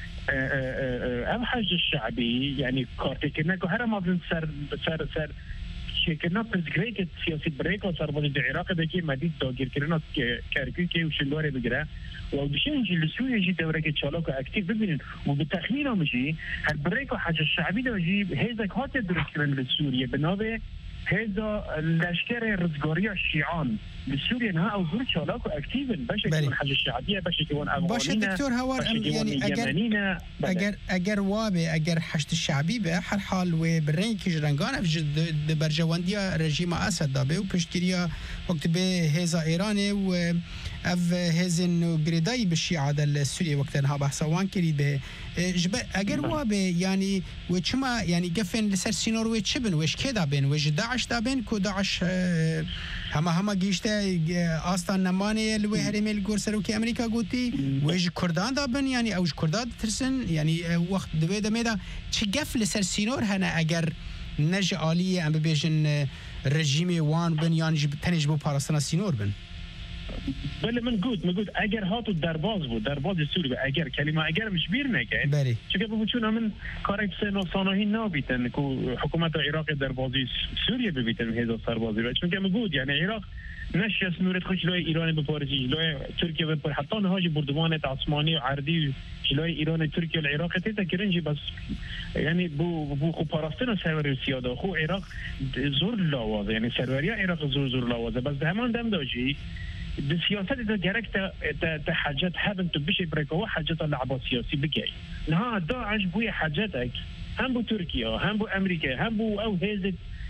ام حج الشعبي يعني كارتي كنا كهرا ما سر سر سر شكلنا بزغريك سياسي بريك وصار بده العراق دكي مديد داغير كرنا كاركي كي وشلوره بگره و بشين جي لسوريا جي دوره كي تشالوك اكتيف ببينن وبتخمين مجي هر بريك حج الشعبي داجي هيزك هات درست كرن لسوريا بنابه هذا لشکر رزگاری شیعان بسوریا نه او زور چالاک و اکتیون باشه که حج الشعبیه باشه که اون افغانیه باشه دکتر هوار یعنی اگر اگر اگر وابه اگر حشد الشعبی به هر حال و برین که جرنگان افجد برجواندی رژیم اسد دابه و پشتگیری وقت به هزا ایران و اف هزن گریدای بشیعه در سوریه وقت انها بحثوان کرید به اگر وابه یعنی و چما یعنی گفن لسر سینور و چبن وش که دابن وش داعش دابن کو داعش همه همه گیشته آستان نمانه لوی هرمی الگورسر و که امریکا گوتی وش کردان دابن یعنی اوش کردان ترسن یعنی وقت دوی دمیده چه گف لسر سینور هنه اگر نج عالیه ام ببیجن رژیم وان بن یعنی تنج بو پاراستان سینور بن بله من گفت من گفت اگر هاتو درباز بود درباز سوری بود اگر کلمه اگر مش بیر نکن بله چون که بچون من کارک سن و ساناهی نابیتن که حکومت عراق دربازی سوریه ببیتن هزار سربازی و چون که من گفت یعنی عراق نشست نورت خوش لای ایران بپارزی لای ترکیه بپار حتی نهاج بردمان عثمانی و عردی لای ایران ترکیه و العراق تیتا کرنجی بس یعنی بو بو خو پاراستن سروری سیاده خو عراق زور لاوازه یعنی سروری عراق زور زور لاوازه بس همان دم داجی بالسياسات إذا جركت تحاجات هذا تبشي بريكو حاجات اللعبة سياسي بكي نها داعش بويا حاجاتك هم بو تركيا هم بو أمريكا هم بو أو هزت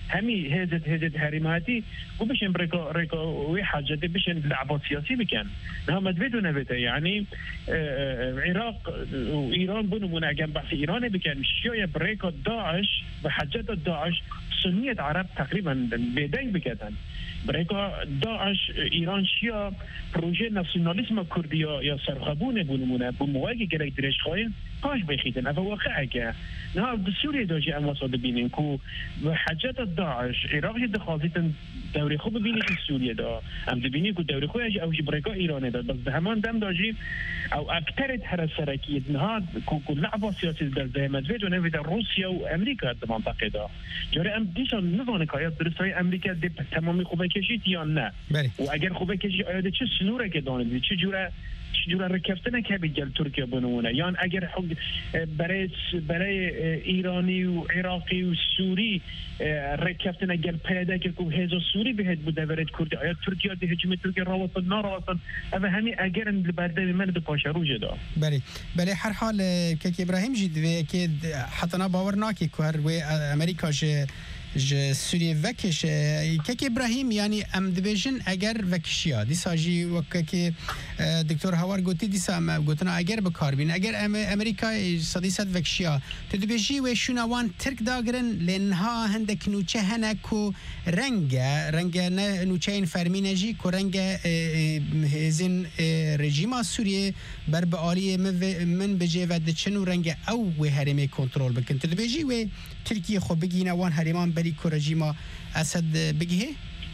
همي هزت هزت هرماتي وبشن بريكو ريكو وحاجة بشن لعبة سياسي بكان نها مدفيدو نبته يعني العراق وإيران بنو منا جنب في إيران بكان شوية بريكو داعش بحاجات داعش سنية عرب تقريبا بيدين بكتن بريكو داعش إيران شيا بروجي ناسيوناليزم كردي يا سرخبون بنو منا بمواجه جري دريش خاين قاش بيخيتن هذا واقعك نها بسوريا دوجي أما صاد بينين كو بحاجات داعش عراق دخلتن دوري خوب ببینی که سوریه دا ام ببینی که دوري خو او بريكو ایران دا بس همان دم داجی او اکثر هر سرکی نها کو لعبه سیاسی در زحمت و نوید روسیا و امریکا در منطقه دا جوری ام دیشان نزانه که آیا درست های امریکا دی تمامی خوبه کشید یا نه و اگر خوبه کشید آیا چه سنوره که دانه چه جوره چجور رکفتن که بیجل ترکیه بنونه یان اگر حق برای برای ایرانی و عراقی و سوری رکفتن اگر پیدا کرد که هزار سوری بهت بوده ورد کردی آیا ترکیه ده هجوم ترکیه راوستن نراوستن اما همین اگر برده من به پاش رو جدا بله بله هر حال که ابراهیم جد و که حتی باور ناکی که هر و امریکا ج ج سوریه وکش که ابراهیم یعنی ام دیویژن اگر وکشیا دی ساجی وک که دکتر هوار گوتی دی سام گوتنا اگر به کار بین اگر امریکا صدیست وکشیا تدبیجی و شونوان ترک داگرن لنها هندک نوچه هنکو رنگ رنگ نه نوچه این فرمینجی کو رنگ هزین رژیم سوریه بر به عالی من بجه و دچنو رنگ او و هرمی کنترل بکن تدبیجی و ترکیه خو بگینه وان هرمان بری کو رژیم اسد بگیه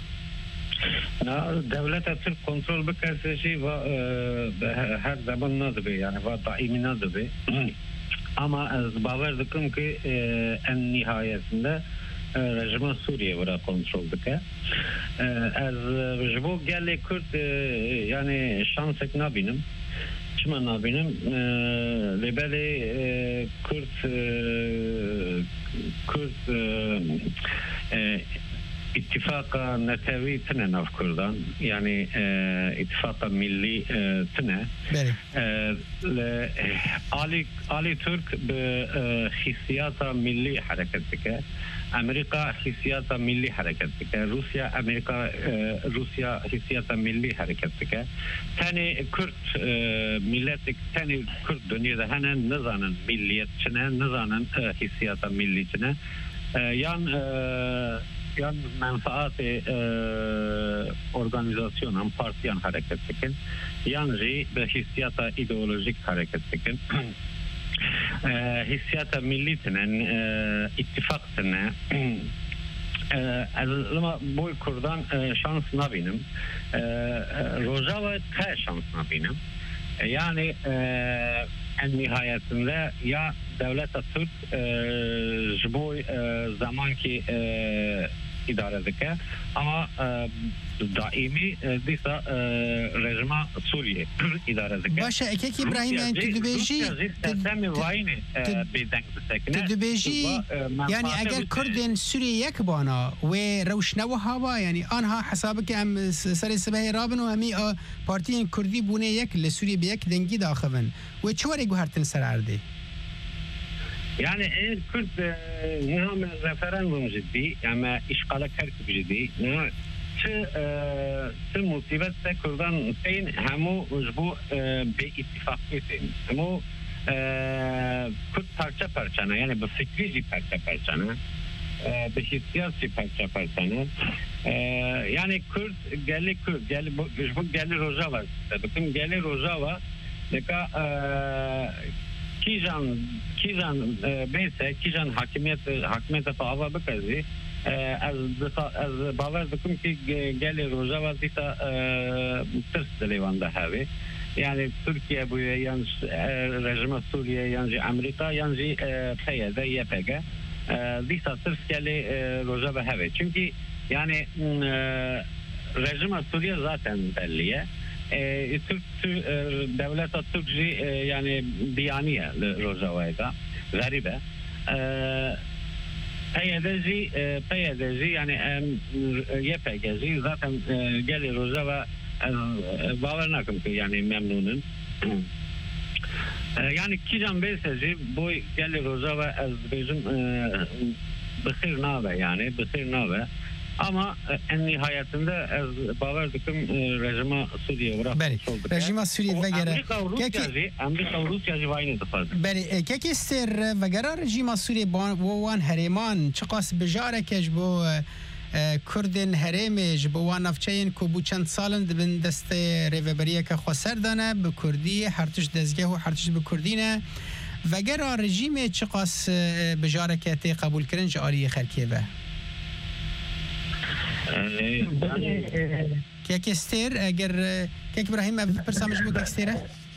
نه دولت ترک کنترل بکرد شی و هر زمان نداره یعنی و دائمی نداره اما از باور دکم که ان نهایتinde رژیم سوریه ورا کنترل بکه از جبو گله کرد یعنی شانسک نبینم چما نبینم لبله کرد کرد اتفاق نتوی تنه ناف کردان یعنی اتفاق ملی تنه آلی آلی ترک به حسیات ملی حرکت که امریکا حسیات ملی حرکت که روسیا امریکا روسیا حسیات ملی حرکت که تانی کرد ملت تانی کرد دنیا هنن نزانن ملیت چنه نزانن حسیات ملی چنه یان یان منفعات ارگانیزاسیون هم پارتیان حرکت کن یان جی به حسیات ایدئولوژیک حرکت کن حسیات ملی تنن اتفاق تنن از لما بوی کردان شانس نبینم روزاوه که شانس نبینم yani e, en nihayetinde ya devlet Türk e, bu e, zamanki e, idare dike ama e, daimi e, disa e, rejime Suriye idare dike. Başa ekek İbrahim yani tüdübeji tedemi vayni bedenk bisekne. Tüdübeji yani eğer Kurdin Suriye yek bana ve روشنه hava yani anha hesabı ki em seri sebehi rabin ve hemi partiyen Kurdi bune yek le Suriye biyek dengi daxıvın ve çuvari guhartin serardi. Yani eğer Kürt nihame referandum ciddi ama işgale kerk ciddi ne çı çı musibet de Kürdan teyin hemu bu be ittifakiyeti hemu Kürt parça parçana yani bu fikri parça parçana به siyasi parça parçana yani Kürt geli Kürt geli bu geli Rojava bakın geli Rojava neka Kijan Kijan beyse Kijan hakimiyet hakimiyete tava bakazi az az bavar dukum ki geli Rojava dita ters delevanda havi yani Türkiye bu yani rejime Suriye yani Amerika yani P Y D Y P G dita ters geli Rojava havi çünkü yani rejime Suriye zaten belliye Türk devlet Türkçe yani diyaniye Rojava'da garibe Peyedezi Peyedezi yani Y P G'zi zaten geli Rojava baver nakim ki yani memnunum yani kijan besezi bu geli Rojava az bizim بخير نابع يعني بخير نابع اما نهایتinde از باور دکم رژیم سوریه ورا بله رژیم سوریه وگره که امریکا و روسیه جوانی دفعه بله که کی استر وگره رژیم سوریه وان هریمان چقاس بجاره کش بو کردن هریمش بو وان نفچین کو بو چند سالن بن دست ریوبریه که خسر دانه به کردی هرتش دزگه و هرتش به کردینه وگره رژیم چقاس بجاره که تی قبول کردن جاری خلکیه به كيك استير اگر كيك ابراهيم برسامج بو كستيره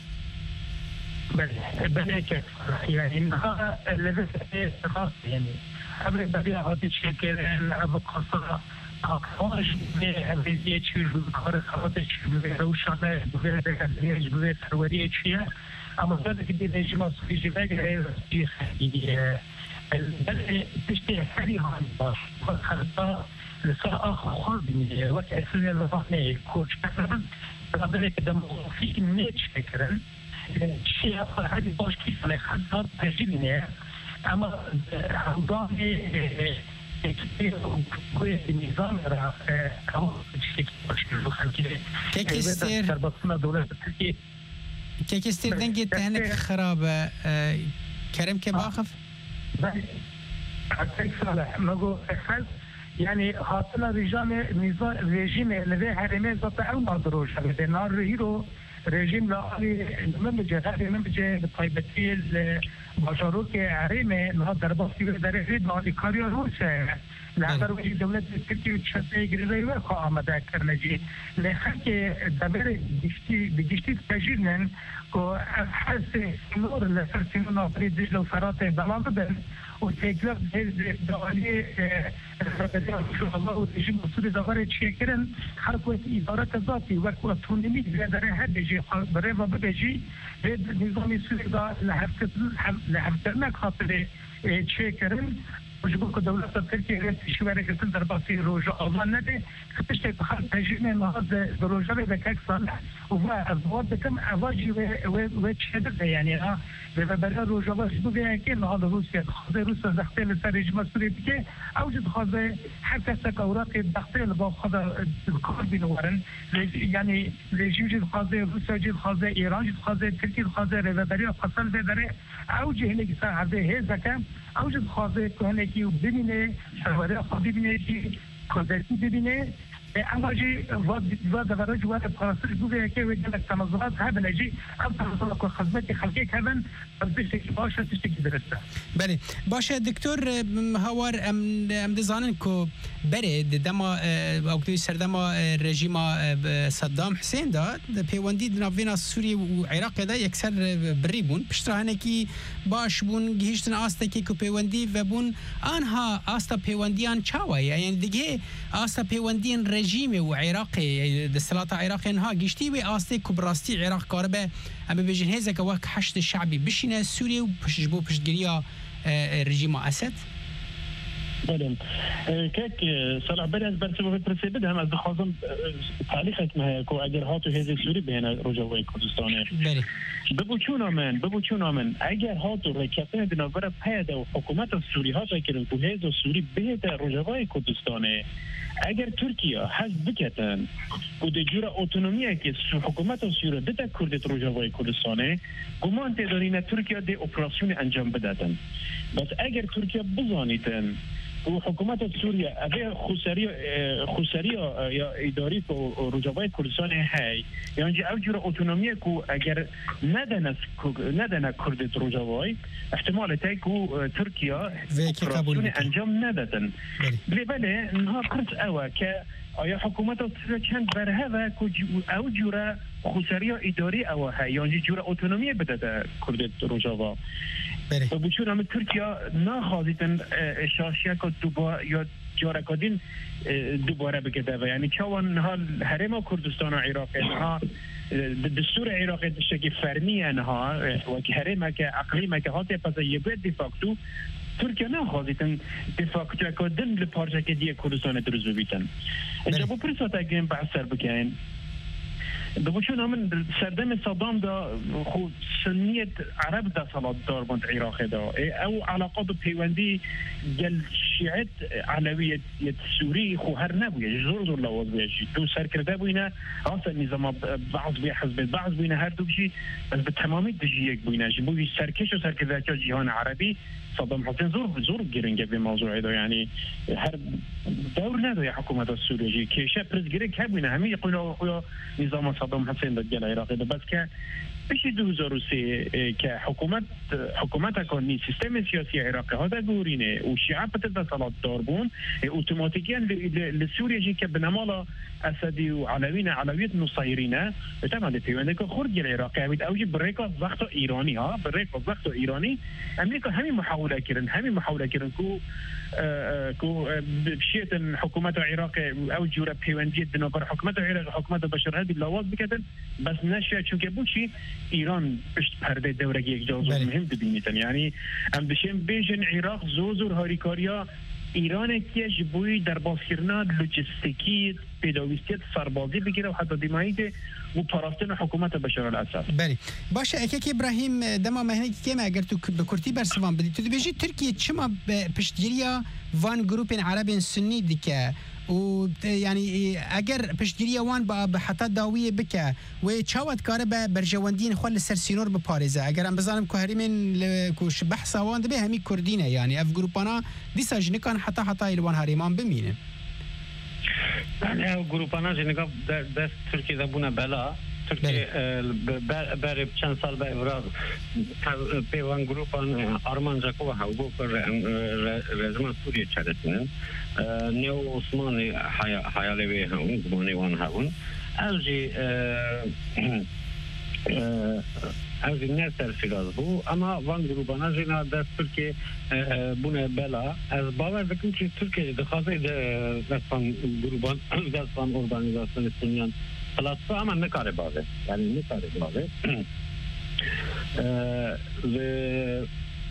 بله بله كيف يعني انها اللي خاص يعني قبل بدي اعطي شكل ابو قصه اقواش بيزيه تشوف كره خاطر تشوف روشانه بغير تغيير بغير ترويج فيها اما هذا كده نجم في جبال غير في خليه تشتي حالي هاي خاصه لسا آخر بینید وقت اصلی لطفاً کوچ کردن برای که دموگرافی نیچ کردن چیه فرهادی باش که سال خطاب تجربه اما همدان کوی نظام را کام چیزی باش که خالقی که کستر در بسیار دولت ترکیه که کستر دنگی تهنک خرابه کرم که باخف بله اکثر سال مگو اخذ يعني حاصل رجال نظام رژیم لذي هرمه ذات او مدروج هذا نار هيرو رژیم لا من بجهه من بجه طيبتي المجاروك هرمه نها درباسي در نار كاريا روسه لهذا روی دولت ترکیه چه گریزی و خواهد کرنجی لخک دبیر گشتی بگشتی تجربن که حس نور لفرسینون آفرید دجل و فرات بلان بدن و تکلف دعالی شو الله و رژیم اصول داور چیه کرن هر کوت اداره ذاتی و کوت تونمی داره هر بجی برای و بجی به نظامی سوری دا لحفظ لحفظ نکاته چیه کرن وجبو که دولت ترکیه رئیس شواره کردن در باسی روز آلمان نده خطش تخل تجربه نهاد روزه به یک سال و از وقت کم آوازی و و چه ده یعنی ها به برای روزه وجبو به که نهاد روسیه خود روسیه دخته لسر رژیم سوری که اوجد خواهد حتی سکورات دخته با خود کار بینورن یعنی رژیم جد خواهد روسیه جد خواهد ایران جد خواهد ترکیه خواهد و برای فصل بدره اوجه هنگی سر هده هزکم اوجد خواهد کنه که ببینه شواره خودی ببینه که کودکی ببینه اما جی واد دورج واد پرستش بوده که وجه تنظرات هذا نجی ام تنظرات که خدمت خلقی کردن بسیاری که باشه تشکی درسته بله باشه دکتر هوار ام ام دزانن که بره دما اوقتی سردما رژیم صدام حسین داد پیوندی ناوینا سوریه و عراق دا یکسر بریبون پشترانه کی باش بون گهشتن آسته کی که پیوندی و بون آنها آسته پیوندیان چاوه یعنی دیگه آسته پیوندیان رژیم و عراقی دستلات عراقی انها گشتی و آسته کبراستی عراق کاربه اما بجن هزه که وقت حشد شعبی بشینه سوریه و پشتجبو پشتگیریا رژیم اسد بله كيك صلاح بري از برسبه برسي بدهم از خازم تعليقك ما كو اگر هاتو هزي سوري بين رجوي كردستان بله ببو چونا من ببو چونا من اگر هاتو رکفتن دناور پیدا و حکومت سوری ها کردن کو هزو سوری بهت رجوي كردستان اگر ترکیه حزب بکتن و de jura autonomia که حکومت سوری بده کرد رجوي كردستان گمان تدارین ترکیه ده اپراسیون انجام بدادن بس اگر ترکیه بزانیتن و حکومت سوریه اوه خسری خسری یا اداری کو رجوای کردستان هی یعنی او جور اتونومی کو اگر ندن ندن کرد رجوای احتمال تای کو ترکیه اپراسیون انجام ندادن بله بله نها پرس اوه که آیا حکومت سوریه چند برهوه کو او جور خسری اداری اوه هی یعنی جور اتونومی بده کرد رجوا و بچون هم ترکیه نخواهیدن شاشیه که دوباره یا جارکادین دوباره بگده و یعنی چوان ها حرم کردستان و عراق ها دستور عراق دشتی فرمی ها و که حرم که اقلیم که هاته پس یه باید دیفاکتو ترکیه نخواهیدن دیفاکتو کردن لپارچه که دیگه کردستان درست ببیتن اینجا با پرسات اگه بحث سر بکنین ببوشون همون سردم صدام دا خود سنیت عرب دا صلات دار بند عراق دا او علاقات پیوندی گل شيعة علوية السوري خو هر نبوية زور زور لواز بيجي دو سر كرده بوينه أصلا نظام بعض بيه حزب بعض بوينه هر دو بشي بس بالتمامي دجي يك بوينه جبوي سركش و سركده که جهان عربي صدام حسين زور زور گرنگه به موضوع ده يعني هر دور نداره حکومت السوریه که شب پرز گرگ هبوینه همه يقولوا خويا نظام صدام حسين ضد العراق ده بس که بشي دو هزار و سه که حکومت حکومت کانی سیستم سیاسی عراقی ها ده گورینه و شیعه پتر صلات دار بون اوتوماتیکیاً لسوریه که بنمالا اسدی و علوینا علویت نصیرینه تمام ده پیونده که خورد العراقی همید اوجی بریکا زخت ایرانی ها بریکا زخت ایرانی امریکا همین محاوله کردن همین محاوله کردن کو کو بشيت حكومات العراق او جوره بيونديه دنوبر حكومات العراق حكومات بشار هادي لواز بكتن بس نشا چونكه بوشي ايران پشت پرده دورگی یک جزء مهم ببینیدن یعنی ام بشیم بیژن عراق زوزور هاریکاریا ایران که جبوی در بازکردن لوجستیکی پیداویستیت سربازی بگیره و حتی دیمایید و پاراستن حکومت بشار الاسد. بله باشه اکیک ابراهیم دما مهنی که اگر تو به کرتی برسوان بدی تو بيجي ترکیه چما پشتگیریا وان گروپ عرب سنی دیگه و يعني اگر پشتگیری وان با حتی داویه بکه و چاوت کاره به برجواندین خو لسر سینور به پاریزه اگر ام بزنم که هریمن کوش بحث وان ده همي کردینه يعني اف گروپانا دیسا جنکان حتی حتی الوان هریمان بمینه يعني گروپانا جنگا دست ترکیه دبونه بلا ترکیه بر چند سال به افراد پیوان گروپان آرمانجا کو هاوگو پر رزمان سوریه چرتنن نیو عثمانی حیالوی هون گمانی وان هون اوجی اوجی نرسل فراز بو اما وان گروپانا جنا دست ترکیه بونه بلا از باور بکن که ترکیه دخوازه دستان گروپان دستان ارگانیزاسیون سنیان خلاصه اما نکاره بازه یعنی نکاره بازه و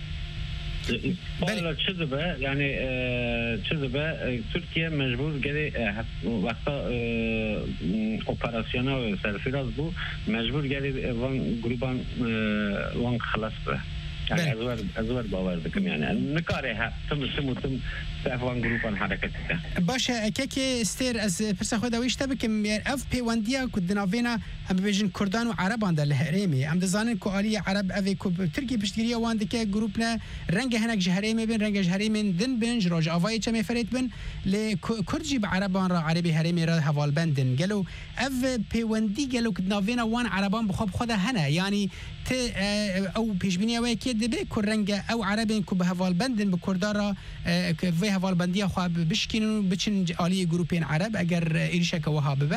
بالا چیزی به یعنی چیزی به ترکیه مجبور گری وقتا اپراسیونال سرفراز بو مجبور گری وان گروبان وان خلاص به يعني ازور ازور باور بكم يعني نكاره تم تم تم تفوان جروبان حركتها باشه كيكي استير از برسا خدا ويش تبكم اف بي وانديا كدنافينا ام بيجن كردان وعربان ده الهريمي ام دزانن كو علي عرب افي كو تركي بشتريا واندك جروبنا رنگ هناك جهريمي بين رنگ جهريمي دن بين جراج افاي چمي فريت بن لكردجي بعربان را عربي هريمي را حوال بندن قالوا اف بي واندي قالوا كدنافينا وان عربان بخوب خدا هنا يعني ت او بيجبنيا وكي دبي كرنجا او عربين كو بهوال بندن بكردارا في هوال بنديا خو بشكينو بچن علي جروبين عرب اگر ايرشك وهاب به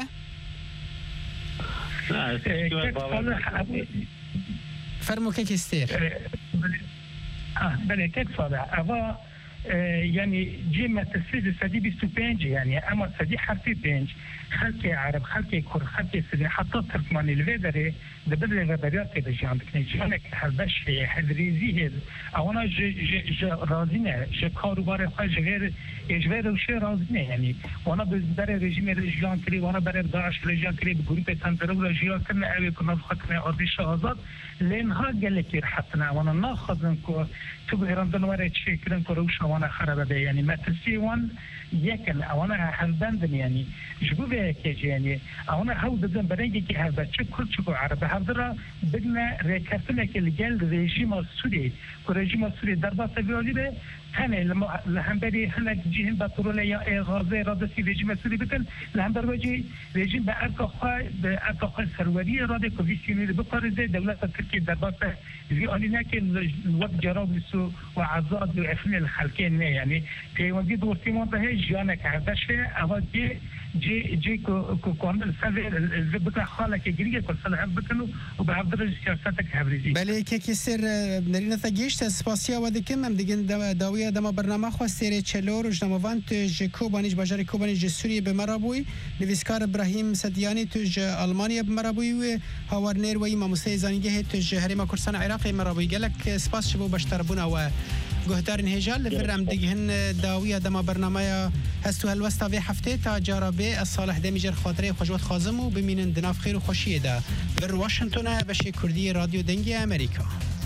فرمو كيك استير اه بله كيك صالح اوا يعني جيما تسليد سدي بيستو بينج يعني اما سدي حرفي بينج خلقي عرب خلقي كر خلقي سدي حتى تركماني الفيدري دبل الغبريات كده جاندك نجانك هالبش في حذريزي او انا ج ج رازينه ش كاروبار خارج غير اجبار وش رازينه يعني وانا بر رژیم رژیان کلی وانا بر داعش رژیان کلی بگروپ تنظیم رژیان کنه اوی کنه خاطر آتش آزاد لینها گلکی حتنا وانا ناخذن کو تو ایران دنواره چی کردن که روش وانا خرابه به يعني ما تسيوان يكن وانا هالبندن يعني جبو به كي يعني وانا هاو بدن برنجي كي هذا تشكل تشكو عرب هذا بدنا ريكرتنا كالجال ريجيم السوري وريجيم السوري ضربات سبيولي به هنا لما لهمبري هلا جيهم بطرولة يا غازي رادسي ريجيم السوري بكن لهمبر وجي ريجيم بأركخا بأركخا سرورية رادي كوفيسيوني بقارزة دولة تركيا ضربات في أننا كن الوقت جرابلسو وعزاد وعفن الخلقين يعني في وجه دورتي منطقة جانك عدش أول جي جي جي كو كو كون السفر الزبطة خالك جريجة كل سنة بكنو وبعبر سياستك هبريزي. بله كي سر نرينا ثقيش تسباسيا ودكم هم دقن داوية دما برنامج خو سير چلور وجنموانت جكوبانيج باجار كوبانيج سوريا بمرابوي نويسكار ابراهيم سدياني توج ألمانيا بمرابوي هاورنير وي ماموسي زانيجه توج هريما كردستان عراقي مرابوي قالك سباس شبو باشتربونا و گهدارن هجال لفرم دقهن داوية دما برنامج هستو هالوستا في حفته تا جاربه الصالح دميجر خاطري خوشوت خازمو بمينن دناف خير و خوشيه ده بر واشنطن بشي كردي راديو دنگي امريكا